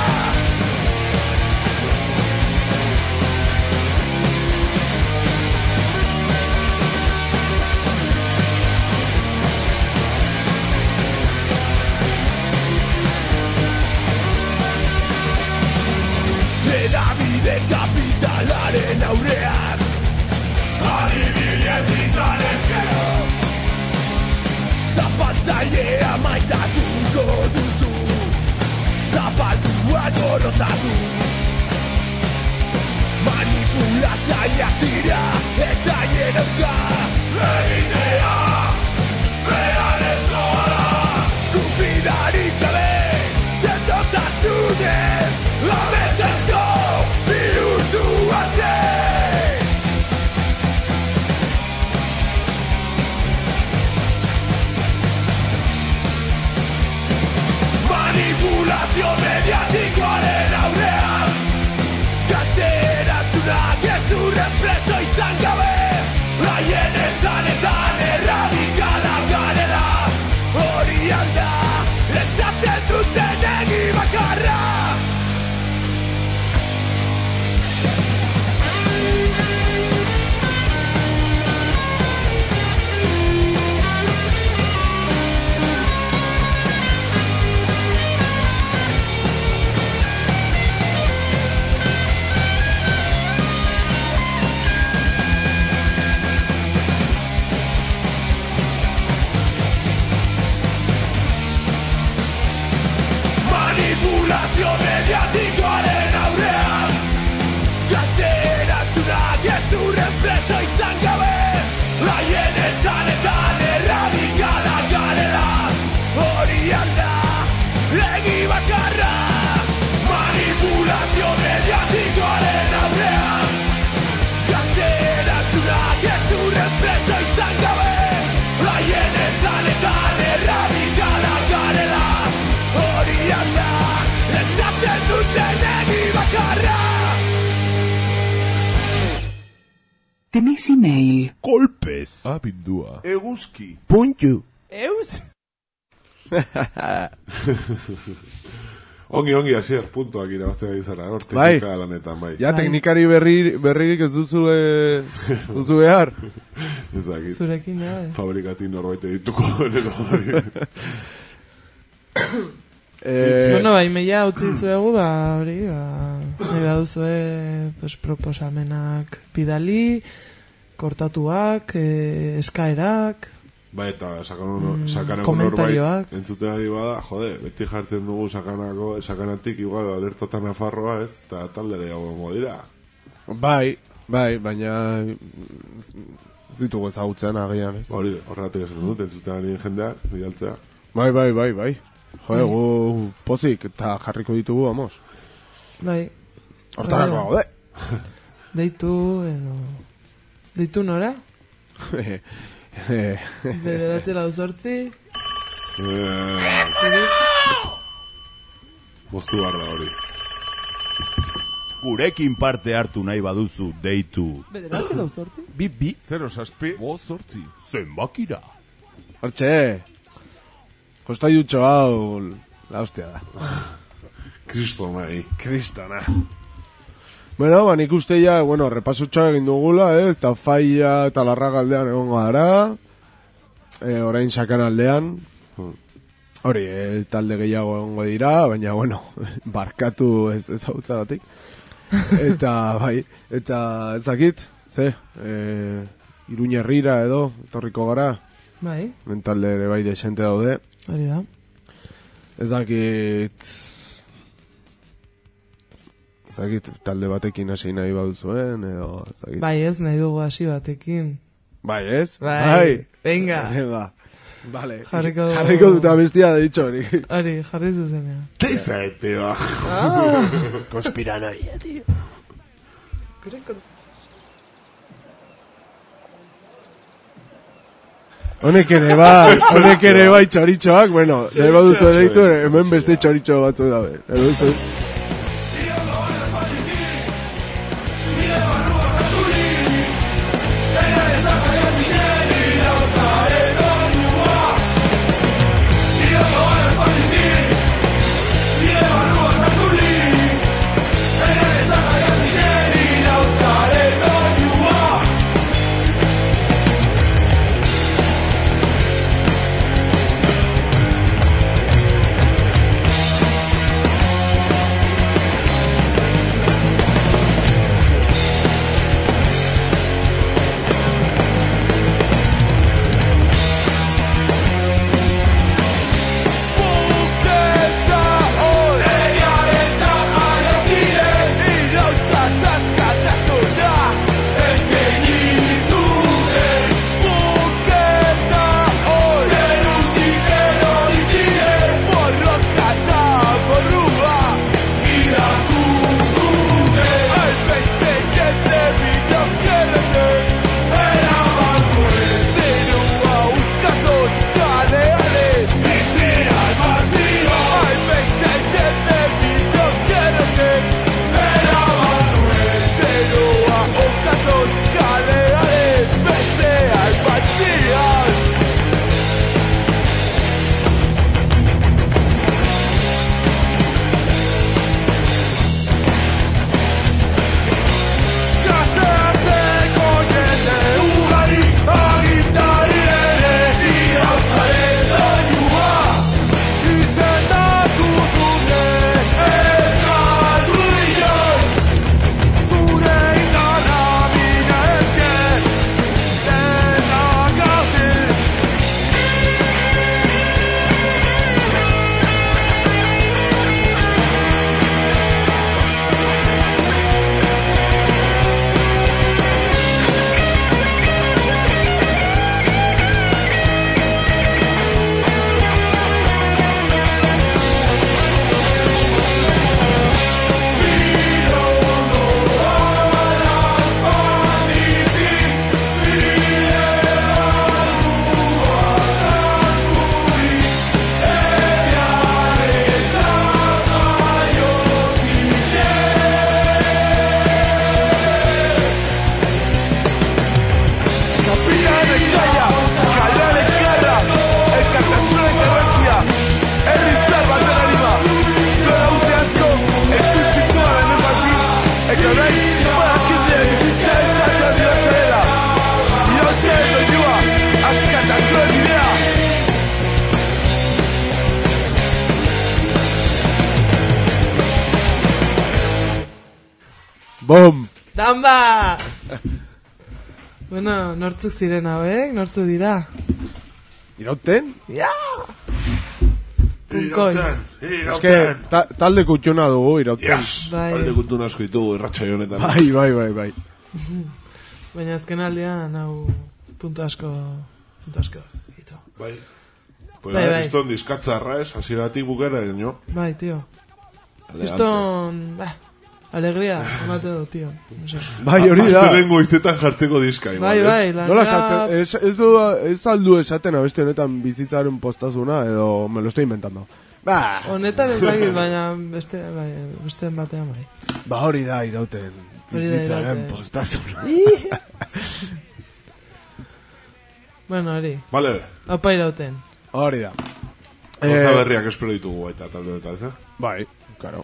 Edabide kapitalaren aurrean Adibidez izan ezkero Zapatzailea maitatuko duzu Zapalduan orotatuz Manipulatzaileak dira eta hieroka Egitea beharrezkoa da Kupidarik gabe sendotasunez Abestezko bihurtu arte Tenés email. Golpes. Abildua. Eguzki. Puntu. Eus? Ongi, ongi, asier, puntuak irabazte gai zara, hor, Bai. teknika lanetan, bai. Ja, teknikari berri, berririk ez duzu, eh, ez duzu behar. Ez dakit. Zurekin, ja, eh. Fabrikatik norbait edituko, edo hori. Eh, Bueno, bai, meia utzi zuegu, ba, hori, ba, nahi baduzue, pues, proposamenak bidali, kortatuak, eh, eskaerak, Ba, eta sakanako Mm, sakanako komentarioak. norbait entzuten ari bada, jode, beti jartzen dugu sakanako, sakanatik igual alertatan Nafarroa, ez, eta talde gehiago gongo dira. Bai, bai, baina ez ditugu ezagutzen agian, ez? Hori, horregatik esan dut, entzuten ari jendea, bidaltzea. Bai, bai, bai, bai. Jode, gu pozik eta jarriko ditugu, vamos. bai. Hortarako gaude. Deitu, edo... Deitu nora? Bederatzi lau zortzi. Moztu behar da hori. Gurekin parte hartu nahi baduzu deitu. Bederatzi lau zortzi? Bi, bi. Zero saspi. Bo zortzi. Zenbakira. Hortxe. Jostaiutxo hau la hostia da. Kristo nahi. Kristona. Bueno, ba, nik uste ja, bueno, repasutxoa egin dugula, ez, eta faia eta larraga aldean egongo gara, e, orain sakan aldean, hori, e, talde gehiago egongo dira, baina, bueno, barkatu ez ez hau txagatik. Eta, bai, eta ez dakit, ze, e, Iruñerrira edo, etorriko gara, Bai, mentalde ere bai desente daude, hori da. ez dakit, ez dakit talde batekin hasi nahi baduzuen, edo, ez dakit. Bai, ez nahi dugu hasi batekin. Bai, ez? Bai, venga. Venga. Vale. Jarriko dugu. Jarriko dut abestia de dicho hori. Hori, jarri zuzenean. Teiza, teo. Ah. Konspiranoia, tío. Honek ere bai, honek ere bai txoritxoak, bueno, nahi baduzu deitu, hemen beste txoritxo batzu daude. Nahi baduzu. Bom! Damba! Bueno, nortzuk ziren hauek, nortzuk dira? Irauten? Ja! Punkoi. Ez que ta, talde kutxuna dugu, irauten. Yes! Bai. Talde kutxuna asko ditugu irratsaio honetan. Bai, bai, bai, bai. Baina azken aldean, hau, punto asko, punto asko, ditu. Bai. Pues Bai, bai. Kriston diskatzarra ez, hasieratik bukera, no? Bai, tio. Elegante. Kriston, bah, alegria, emate du, tio. No sé. Bai, hori da. Azkenengo iztetan jartzeko diska, igual, Bai, ez? bai, lan Nola rap. esaten, ez, ez, du, ez aldu esaten abeste honetan bizitzaren postazuna, edo me lo estoy inventando. Ba, Honetan ez dakit, baina beste, bai, beste batean bai. ba hori da irauten Hori da bizitzaren irauten. postazuna. Bueno, hori. Vale. Opa irauten. Hori da. Gauza Eh, berriak espero ditugu baita talde honetan, ez? eh? Bai, claro.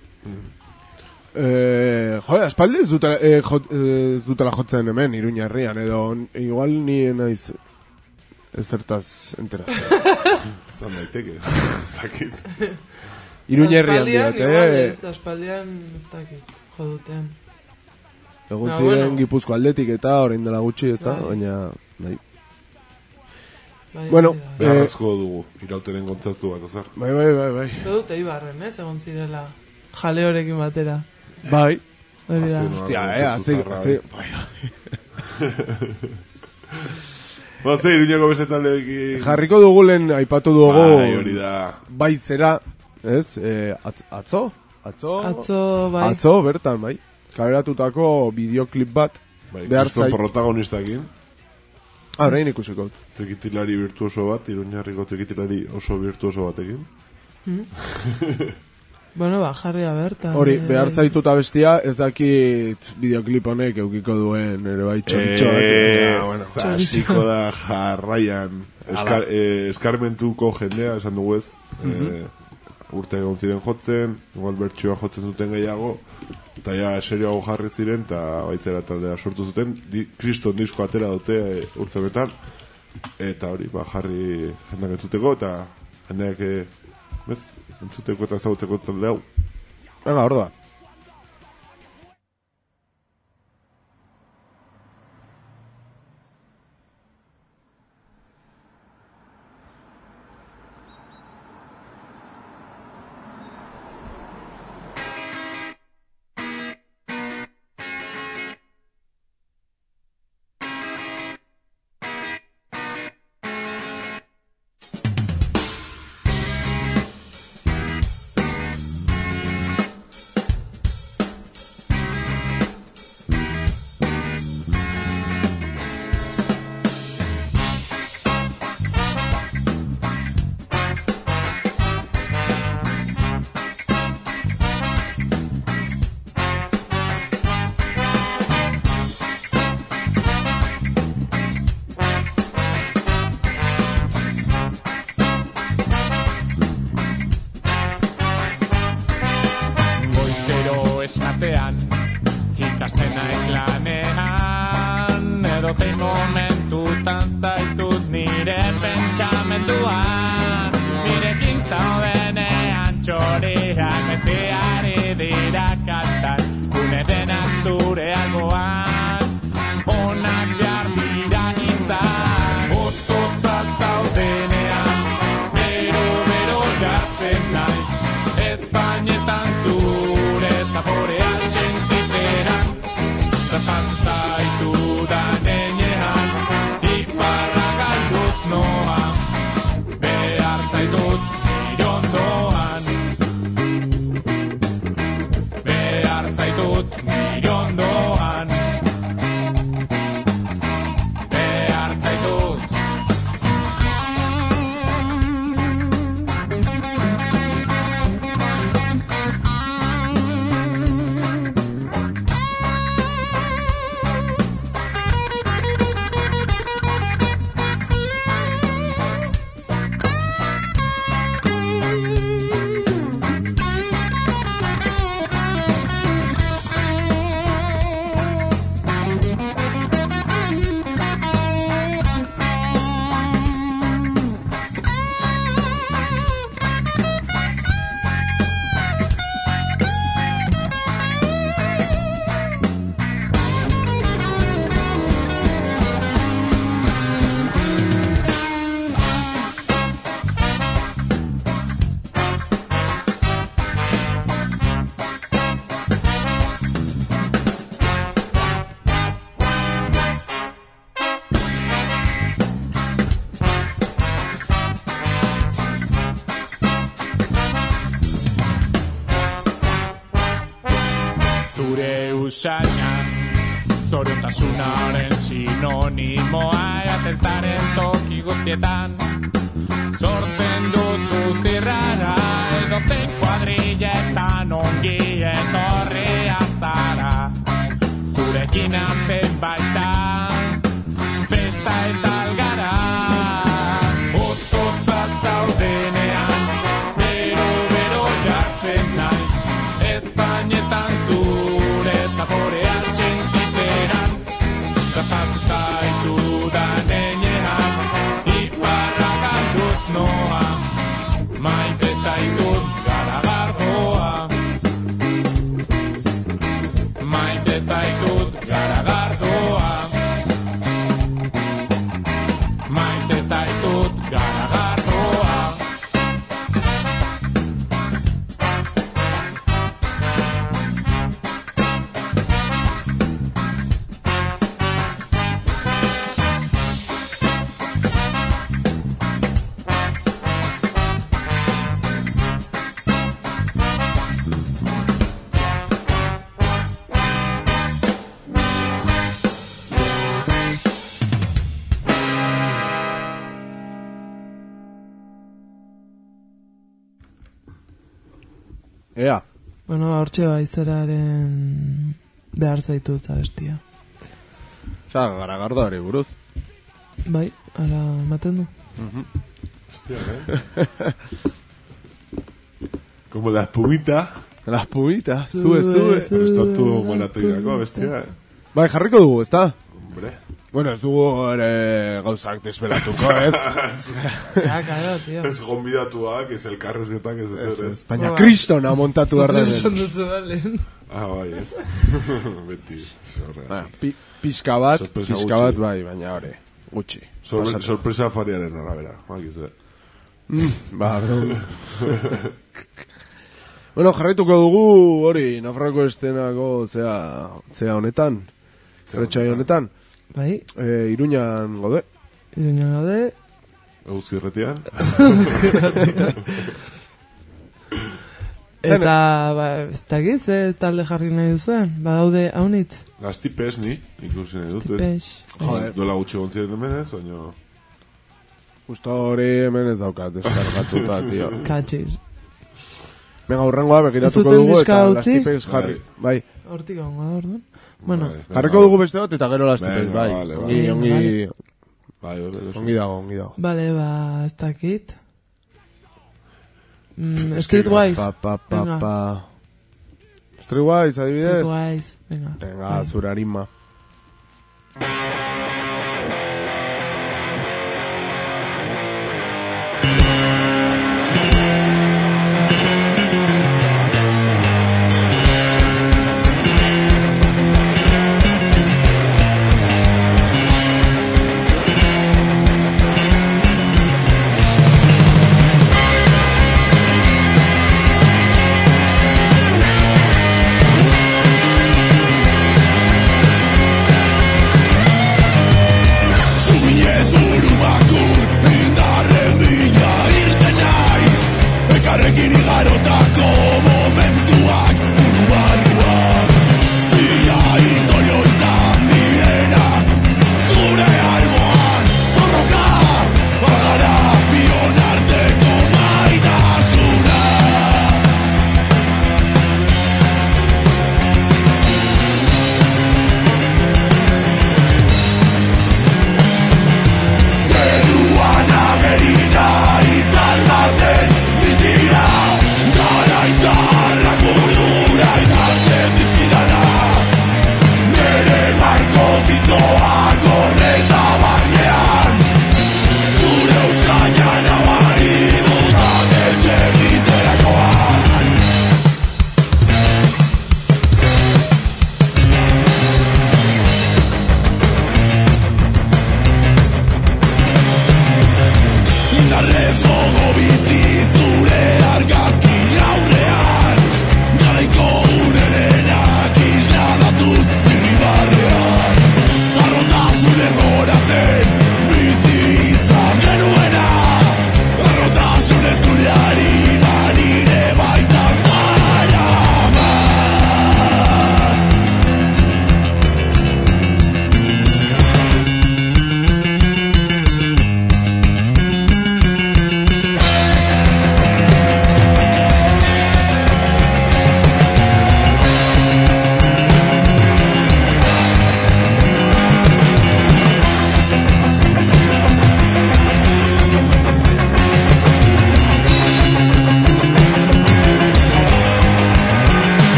Eh, joder, aspaldi ez dutela, eh, jot, eh, ez dutela jotzen hemen, Iruña herrian, edo igual ni naiz ezertaz enteratzen. Zan daiteke, zakit. Iruña herrian Aspaldian, diat, igual eh? ez, aspaldian ez dakit, joduten. Egun Na, ziren bueno. Gipuzko aldetik eta orain dela gutxi, ez da? Bai. Baina, nahi. Bai, Bueno, hori da. eh, Beharrezko dugu, irautenen kontzertu bat, ezar? bai, bai, bai, bai. Uste dut eibarren, ez, egon zirela jaleorekin batera. Bai. Hori da. Hazi, no, Hostia, eh, kontzertu hazi, zarra, hazi, eh. bai, Ba, ze, Iruñako beste taldeekin... Jarriko dugu lehen aipatu dugu. Bai, hori da. Bai zera, ez? Eh, atz, atzo? Atzo? Atzo, bai. Atzo, bertan, bai. Kaberatutako bideoklip bat. Bai, behar kriston zait. protagonistakin. Ah, orain ikusiko. Trikitilari virtuoso bat, Iruñarriko trikitilari oso virtuoso batekin. Hmm? Bueno, ba, jarria bertan. Hori, eh, behar zaituta bestia, ez dakit bideoklip honek eukiko duen, ere bai, txoritxoak. Ez, bueno. hasiko da jarraian. Eskar, eh, eskarmentuko jendea, esan dugu ez. eh, urte egon ziren jotzen, igual bertxoa jotzen zuten gehiago, eta ja, serioago jarri ziren, eta baitzera taldea sortu zuten, di, kriston disko atera dute eh, urte betan, eta hori, ba, jarri jendeak entzuteko, eta jendeak, eh, bez, entzuteko eta zautzeko talde hau. Venga, hor da. Goizero esnatzean, ikasten naiz lanean, edozein momentutan zaitut nire pentsamendua, nirekin zaudenean txoriak betiari dira kantan, une denak zure alboan, onak behar dira izan, otzotza zaudenean, bero-bero jartzen naiz, Espainetan zure zaporea sentitzera, eta usainan. Zoriontasunaren sinonimoa erazeltaren toki guztietan. Sortzen duzu zirrara, edozein kuadrilletan ongi etorri azara. Zurekin azten baita, festa eta algara. Otzotza zaudenean, bero-bero jartzen naiz. Espainetan zure zaporea sentitzeran. Zapatzen zaitu danenean, iparra galduz noa. Maite zaitut garagardoa. Maite zaitut garagardoa. Maite zaitut garagardoa. Ea. Bueno, hortxe baizeraren behar zaitu eta bestia. Osa, garagardoari buruz. Bai, ala ematen du. Hostia, eh? Como la espumita. La espumita, sube, sube. Pero está todo molatoirako, bestia, eh? Bai, jarriko dugu, ezta? Hombre. Bueno, ez dugu ere gauzak desbelatuko, ez? Ja, claro, tío. Ez gonbidatuak, ez elkarrezketak, ez ez ez. Baina kristona montatu behar den. Zuzen duzu balen. Ah, bai, ez. Beti. Ba, pi, pizka bat, Sorpresa pizka gutxi. bat, bai, baina hori, gutxi. Sorpre, sorpresa fariaren arabera, makizue. Mm, ba, perdón. Bueno, jarraituko dugu hori, Nafarroko estenako zea, zea honetan, zerretxai honetan. Bai. E, Iruñan gaude. Iruñan gaude. Eguzkirretian. Eta, ba, ez dakiz, eh, talde jarri nahi duzuen, badaude haunitz. Gaztipes ni, ikusi nahi dut. Gaztipes. Joder. Dola gutxi gontziren hemen ez, baina... Justo hori hemen ez daukat, deskargatuta, tio. Katxiz. Venga, urrengoa begiratuko dugu eta Gaztipes jarri. Bai. Hortik ongo da, orduan. Bueno. Jarriko dugu beste bat eta gero Gaztipes, bai. Vale, Ongi, ongi... Bai, ongi dago, ongi dago. Bale, ba, ez dakit. Mm, Streetwise. Pa, pa, pa, pa. Streetwise, adibidez. Streetwise, venga. Venga, zure arima.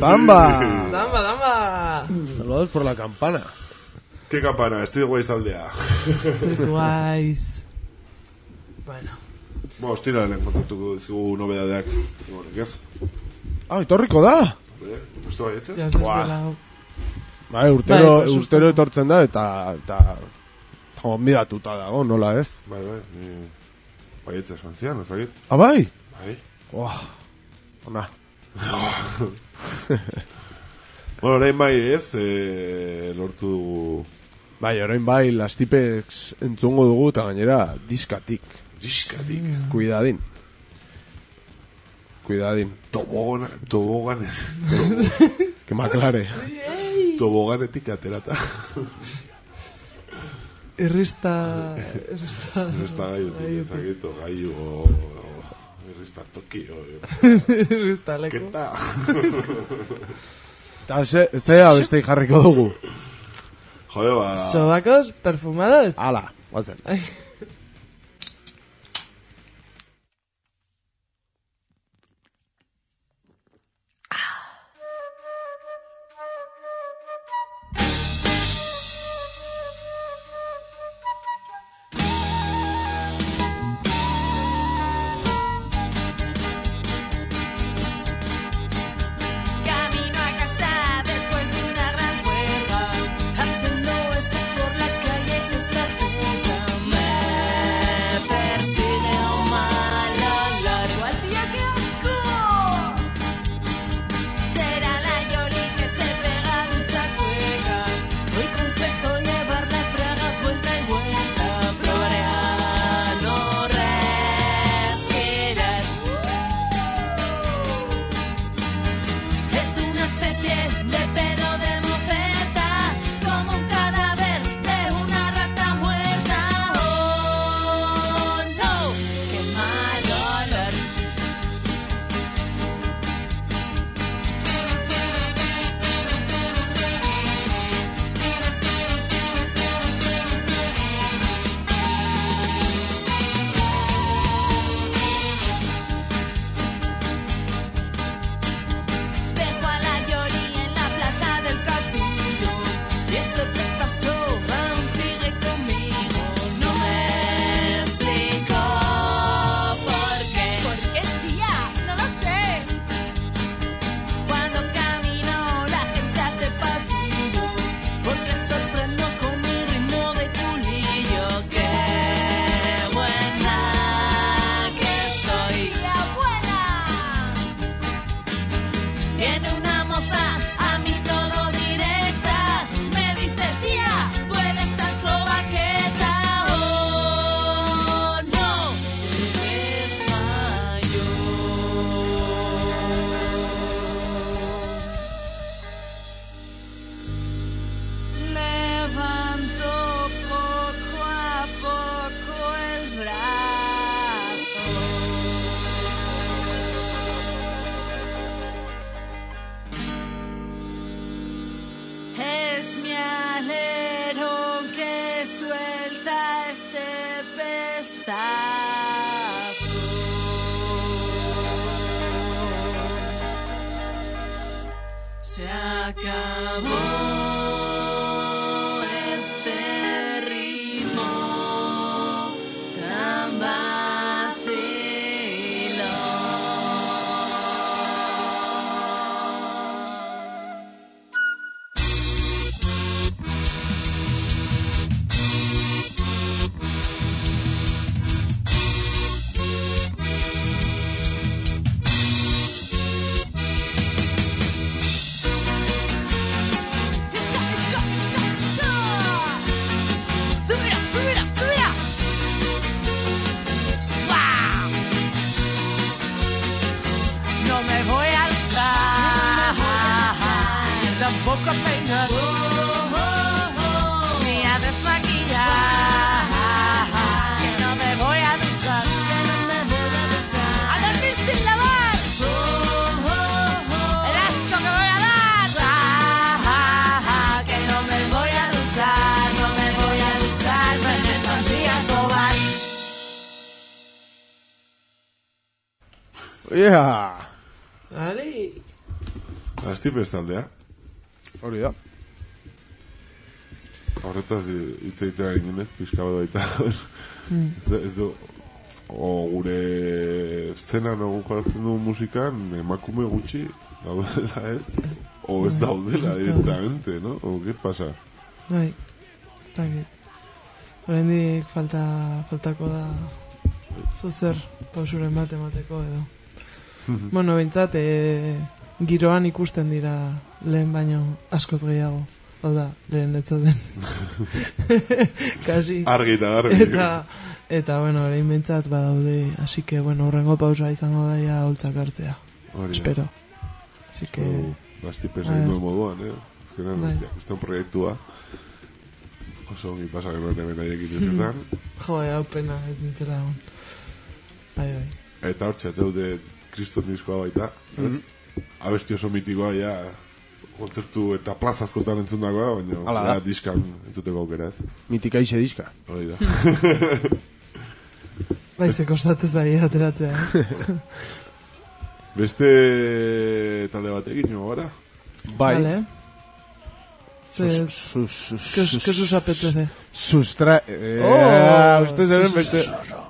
¡Zamba! ¡Zamba, zamba! Saludos por la campana. ¿Qué campana? Streetwise taldea. Streetwise. Bueno. Bueno, estira lehen kontatuko dizkigu nobedadeak. Horrekaz. Ah, etorriko da! Uste bai, etxez? Ya se desvelado. Bai, urtero, Bai, pues, urtero etortzen da, eta... eta gonbidatuta dago, nola ez? Bai, bai, ni... Bai, etxez, frantzian, ez dakit. Ah, bai? Bai. Uah, ona. Bueno, orain bai ez, eh, lortu dugu... Bai, orain bai, Lastipex entzungo dugu, eta gainera, diskatik. Diskatik. Cuidadin. Cuidadin. Tobogan, tobogan... Que m'aclare. Toboganetik aterata. Irrista... Irrista... Irrista gaiutik, ezagito, gaiu, o... Irrista toki, o... Irrista leko. Keta. Eta ze, ze abestei jarriko dugu. Jode, ba... Sobacos perfumados. Ala, guazen. Camino a casa después de una gran huelga, haciendo estos por la calle que está cerca. Me persigue un mal olor, igual día que asco. Será la Yoli que se pega ducha cueca. Hoy confieso llevar las bragas vuelta y vuelta. Probaré a no respirar. Es una especie de pedo de mofeta, como un cadáver de una rata muerta. Oh no, qué mal olor. Dejo a la Yoli en la plaza del castillo y este pestazo aún sigue conmigo. No me explico por qué. ¿Por qué, tía? No lo sé. Cuando camino la gente hace pasillo, porque sorprendo con mi ritmo de culillo. Qué buena que estoy. ¡Tía buena! Viene una moza a mí todo directa, me dice tía, tú eres tan sobaqueta. Oh no, se desmayó. Levanto poco a poco el brazo. Es mi alero que suelta este pestazo. Se acabó este ritmo tan No me voy a duchar, tampoco a peinar, ni a desmaquillar. Que no me voy a duchar, que no me voy a duchar. A dormir sin lavar, el asco que voy a dar. Que no me voy a duchar, no me voy a duchar, me meto así a sobar. Yeah. Vale. Astipes taldea. Hori da. Horretaz hitz egitea ginez, pixka bat baita. Mm. Ez, ez du, o gure zenan ogun jolatzen dugu musikan, emakume gutxi daudela ez? O ez daudela directamente, no? O ¿qué pasa? Bai, takit. Horrendik falta, faltako da zuzer pausuren bat emateko edo. Bueno, bintzat, e, giroan ikusten dira lehen baino askoz gehiago. Hau da, lehen etzaten. Kasi. Argi eta argi. Eta, eta bueno, orain bintzat badaude, así que, bueno, horrengo pausa izango daia holtzak hartzea. Hori da. Espero. Así que... Bastipes egin duen moduan, eh? Ezkenan, Bai. hostia, este proiektua. Oso ongi pasa genuen hemen aiekin izetan. Jo, hau pena, ez nintzela egon. Bai, bai. Eta hor txateude kriston diskoa baita, ez? Abesti oso mitikoa, ja, kontzertu eta plazazkotan entzundakoa, baina Hala ja, da. diskan entzuteko aukera, ez? Mitika ize diska. Hori da. Bai, ze kostatu zai ateratzea. eh? Beste talde batekin jo gara? Bai. Vale. Ze... Sus- sus- ¿Qué os- qué os apetece? Sustra... Eh, Oh, uste zeren sus- beste...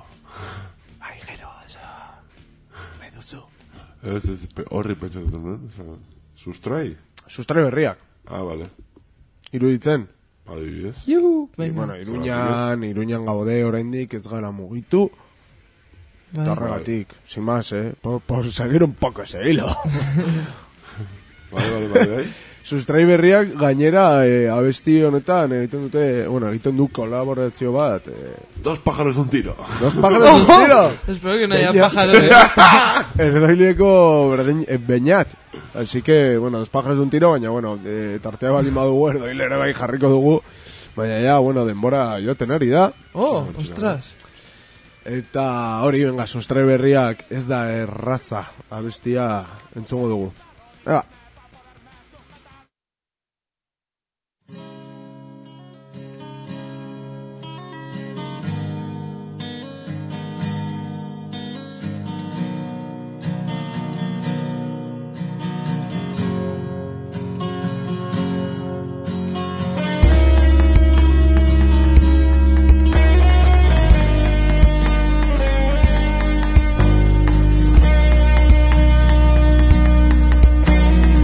Ez, ez, pe- horri pentsatzen duen, oza, sustrai? Sustrai berriak. Ah, vale. Iruditzen. Adibidez. Juhu, Y, venga. bueno, Iruñan, Iruñan gaude oraindik ez gara mugitu. Bai. Eta horregatik, sin más, eh? Por, por seguir un poco ese hilo. Vale, vale, vale, bai. Sustrai berriak gainera eh, abesti honetan egiten dute, bueno, egiten du kolaborazio bat. Eh, Dos pájaros de un tiro. Dos pájaros de un tiro. Espero que no haya Beñat. pájaros. ¿eh? Erdoileko berdin, eh, beñat. Así que, bueno, dos pájaros de un tiro, baina, bueno, eh, tartea bali madugu erdoilere bai jarriko dugu. Baina, ja, bueno, denbora joten ari da. Oh, ostras. Eta hori, venga, sustrai berriak ez da erraza abestia entzungo dugu. Ega. Thank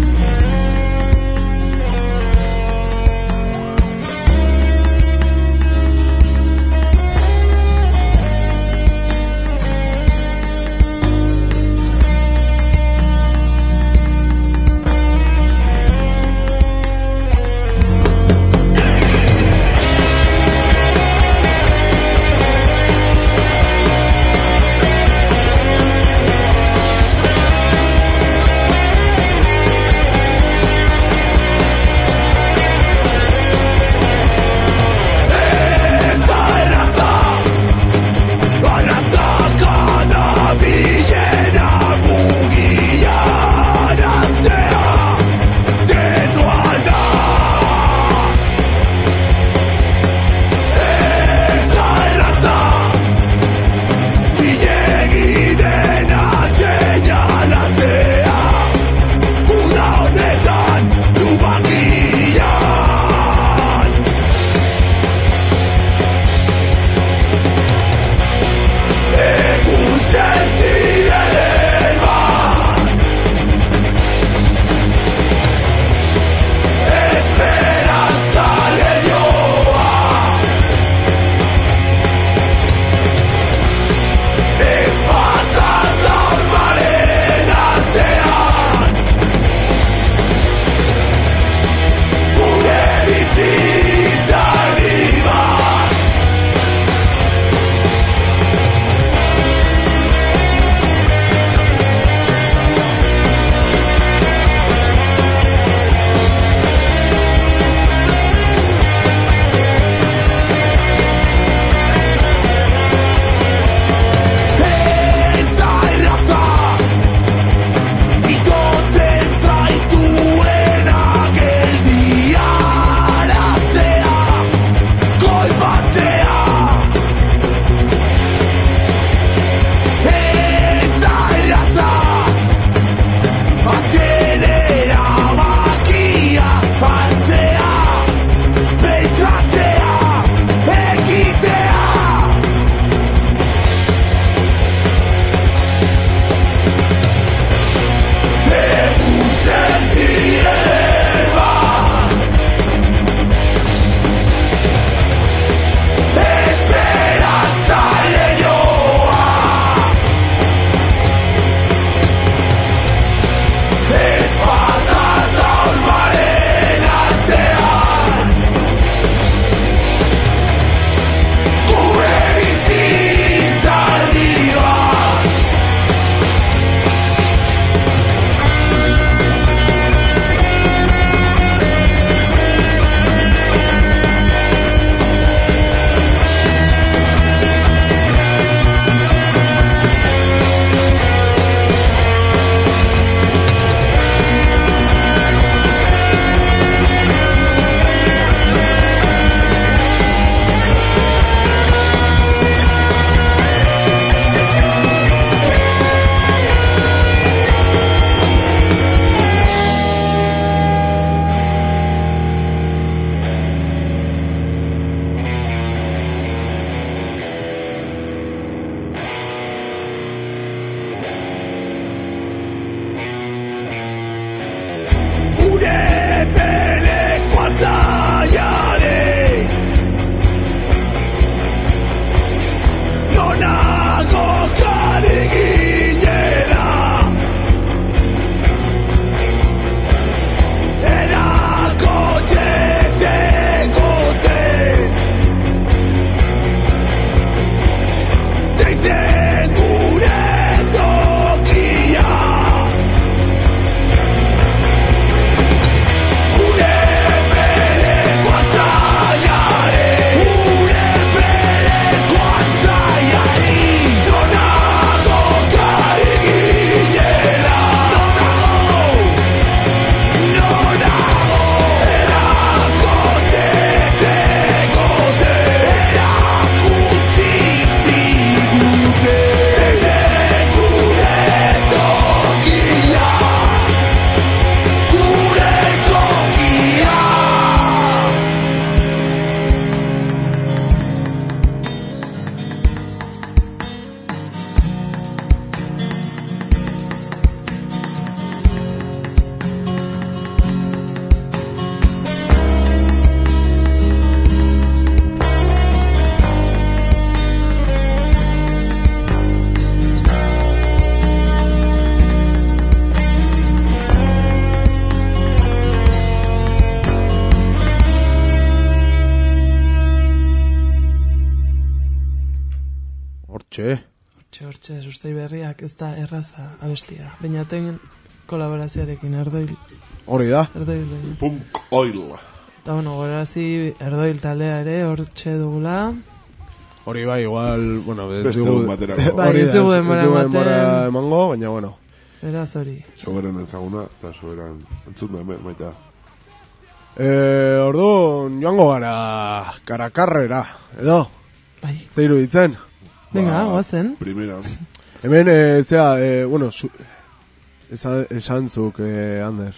Hortxe. Hortxe, hortxe, sustei berriak ez da erraza abestia. Beñaten kolaborazioarekin erdoil. Hori da. Erdoil. Punk oil. Eta bueno, gorazi erdoil taldea ere hortxe dugula. Hori bai, igual, bueno, ez Beste dugu... egun baterako. Bai, ez dugu denbora ematen. emango, baina bueno. Beraz hori. Soberan ezaguna, eta soberan entzut da, maita. Eh, orduan, joango gara karakarrera, edo? Bai. Zeiru ditzen? Venga, guazen. Primera. Hemen, eh, zera, eh, bueno, su... Esa, esan zuk, eh, Ander.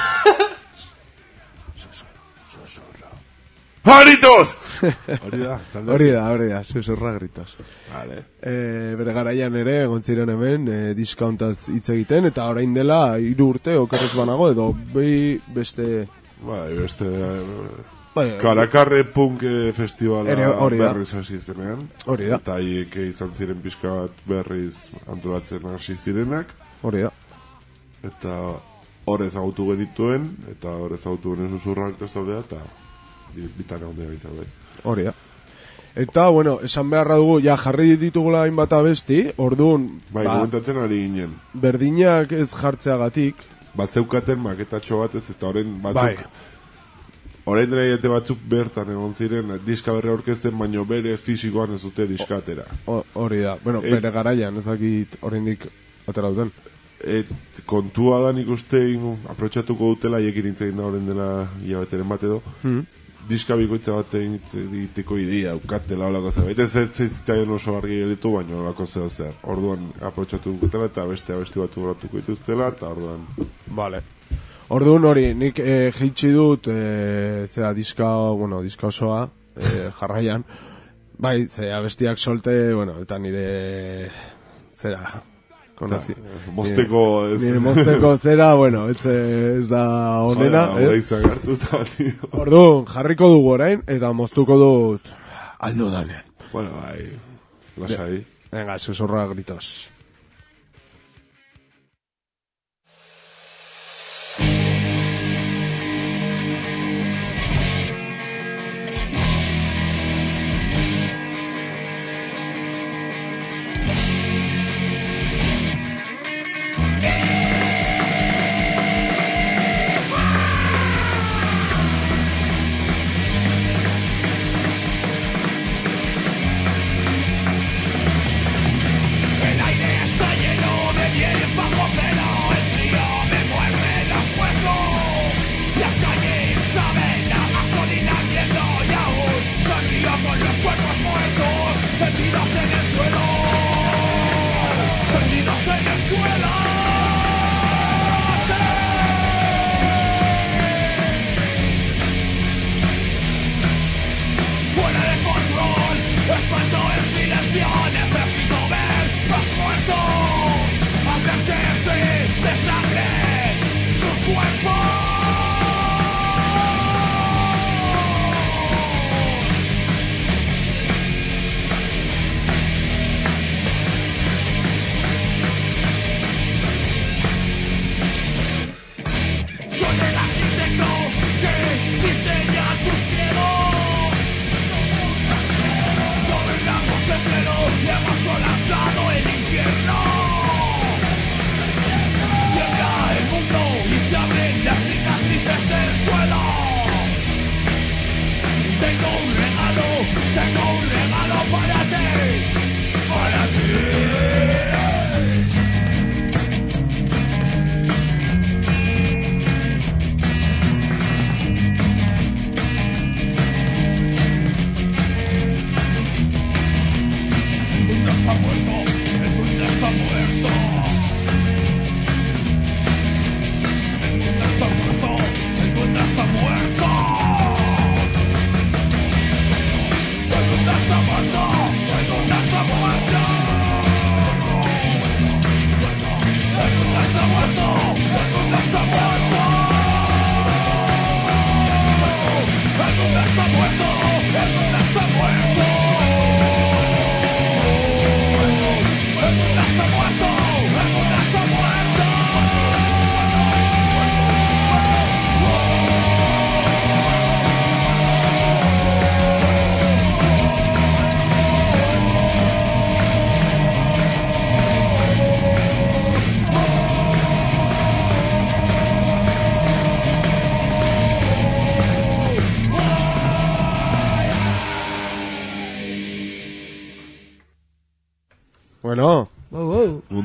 ¡Gritos! Hori da, talde. Hori da, hori da, susurra gritos. Vale. Eh, bere garaian ere, egon ziren hemen, eh, diskauntaz hitz egiten, eta orain dela, hiru urte, okerrez banago, edo behi beste... Bai, beste... Bai, Karakarre punk eh, festivala ere, hori da. berriz hasi zenean. Hori da. Eta haiek izan ziren pixka bat berriz antolatzen hasi zirenak. Hori da. Eta hor ezagutu genituen, eta hor ezagutu genen susurrak eta taldea, eta bitan egon dira bitan, bai. Hori da. Eta, bueno, esan beharra dugu, ja jarri ditugula hainbat abesti, orduan... Bai, ba, komentatzen ari ginen. Berdinak ez jartzeagatik. Bat zeukaten maketatxo batez, eta horren batzuk... Bai. Horrein dira batzuk bertan egon ziren, diska berre orkesten, baino bere fizikoan ez dute diskatera. Hori da, bueno, Et, bere garaian, ez dakit oraindik atera duten. Et, kontua da nik uste, aprotxatuko dutela, hiekin hitz egin da horrein dela hilabeteren bat edo, Hmm. diska bikoitza bat egiteko idea, ukatela olako zerbait. Ez ez zitzaion oso argi gelitu, baina olako zeo zer. Orduan aprotxatu dutela eta beste abesti bat uratuko dituztela, eta orduan... Vale. Orduan hori, nik eh, jeitsi dut, eh, zera, diska, bueno, diska osoa, eh, jarraian, bai, ze abestiak solte, bueno, eta nire, zera, konazi. Mosteko ez... Nire mosteko zera, bueno, ez, ez da onena, Joder, ez? izan hartuta, tio. Orduan, jarriko dugu orain, eta moztuko dut aldo danean. Bueno, bai, lasai. Venga, susurra gritos. El aire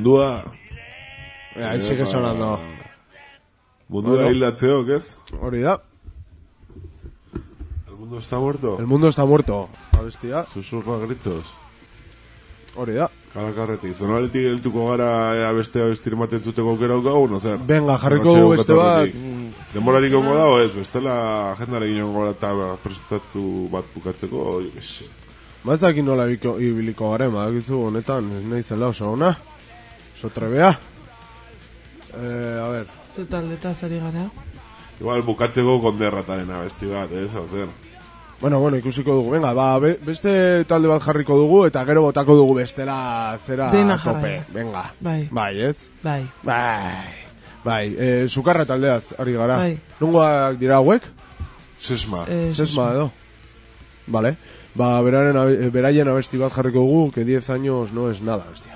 mundua... Eh, ahí sigue sonando. Mundua hildatzeok, ez? Hori da. El mundo está muerto. El mundo está muerto. Abestia. Susurra gritos. Hori da. Kalakarretik. Zonaletik eltuko gara abeste abestir maten zuteko gero gau, zer? Venga, jarriko gu beste bat. Demorarik ongo dago, ez? Bestela agendarekin ongo gara eta prestatzu bat bukatzeko, jo kese. Ba ez dakit nola ibiliko garen, badakizu honetan, ez nahi zela oso ona. Oso trebea. Eh, a ver. Zu taldeta zari gara? Igual bukatzeko konderrataren abesti bat, ez? Zer? Bueno, bueno, ikusiko dugu. Venga, ba, be, beste talde bat jarriko dugu eta gero botako dugu bestela zera Dina tope. jarraia. Venga. Bai. Bai, ez? Bai. Bai. Bai, eh, sukarra taldeaz ari gara. Bai. Nungoak dira hauek? Sesma. Eh, Sesma edo. Vale. Ba, beraren, abe, beraien abesti bat jarriko dugu, que diez años no es nada, bestia.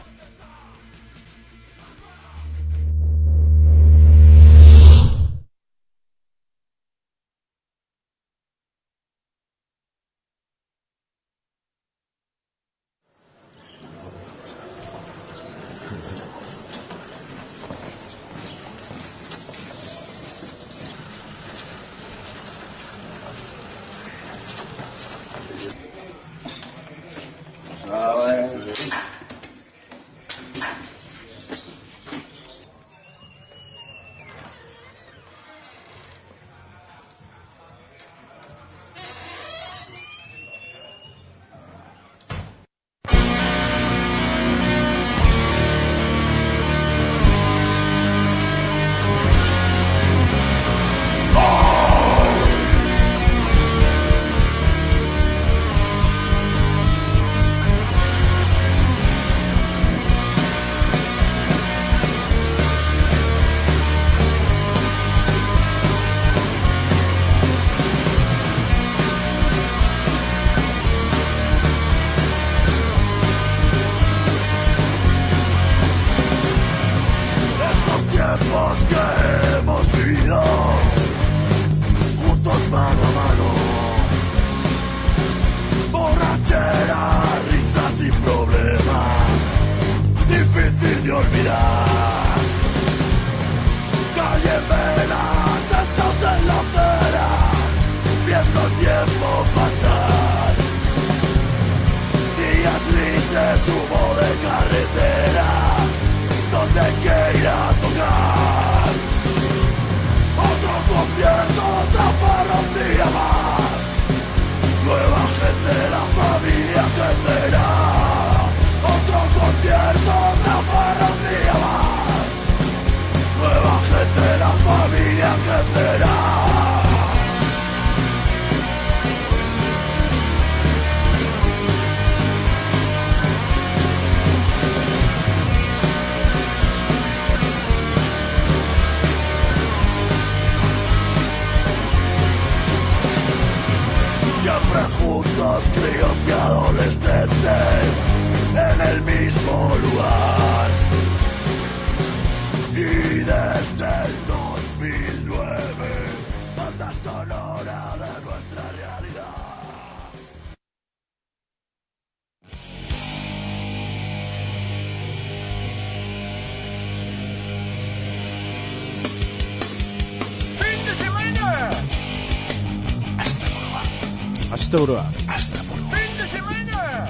Asteburua. Asteburua. Fin de semana.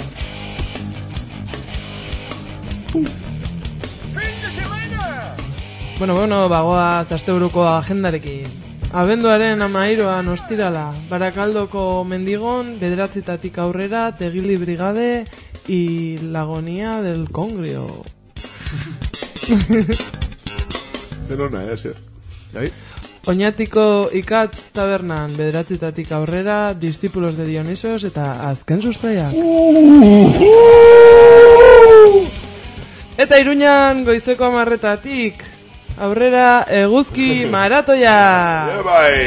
Fin de semana. Bueno, bueno, bagoaz asteburuko agendarekin. Abenduaren amairuan ostirala, Barakaldoko mendigon, bederatzitatik aurrera, Tegili Brigade y Lagonia del Congrio. Zer hona, eh, zer? Bai. Oñatiko ikatz tabernan, bederatzitatik aurrera, Discípulos de Dionisos eta azken sustraiak. Eta Iruñan goizeko amarretatik aurrera eguzki maratoia.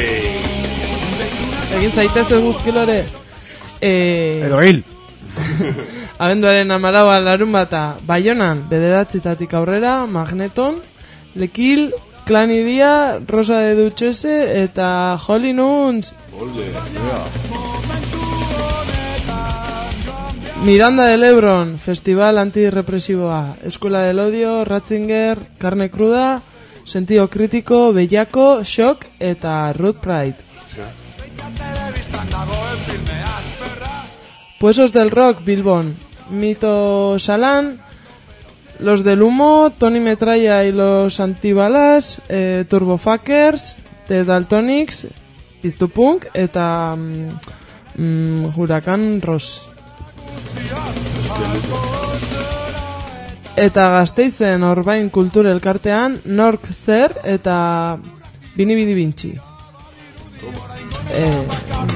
Egin zaitez eguzki lore. E... Edo hil. Abenduaren amalauan larun bata, Baionan, bederatzitatik aurrera, Magneton, Lekil, Clanidia, Rosa de Duchese eta Holy Nuns. Miranda del Ebron, festival antirrepresiboa. Escuela del Odio, Ratzinger, Carne Cruda, Sentido Crítico, Bellaco, Shock eta Ruth Pride. Puesos del Rock, Bilbon. Mito Salán, Los del Humo, Tony Metralla y los Antibalas, eh, Turbofuckers, The Daltonics, Pistupunk eta mm, mm, Huracan Ross. Eta Gasteizen Orbain Kultur Elkartean Nork Zer eta Bini Bidi Bintxi. Eh,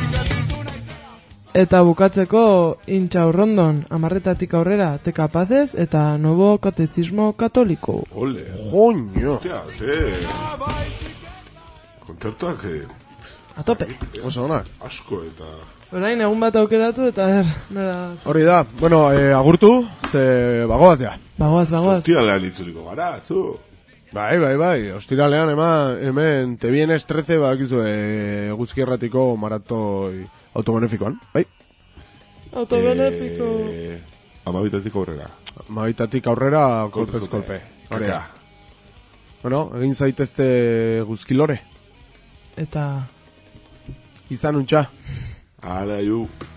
eta bukatzeko Intxa Urrondon amarretatik aurrera Te Capaces eta Nuevo Catecismo Católico. Ole. Joño. Hostia, ze... Kontzertuak... Eh... A tope. Oso onak. Asko eta... Orain egun bat aukeratu eta er, nora... Hori da, bueno, eh, agurtu, ze bagoaz ja. Bagoaz, bagoaz. Ostiralean itzuliko gara, zu. Bai, bai, bai, ostiralean ema, hemen te vienes trece bakizu eh, Eguzki Erratiko maratoi autobenefikoan, bai? Autobenefiko... Eh, amabitatik aurrera. Amabitatik aurrera, kolpez kolpe. Hori da. Bueno, egin zaitezte guzkilore. Eta... Izan untxa. Hala, ju.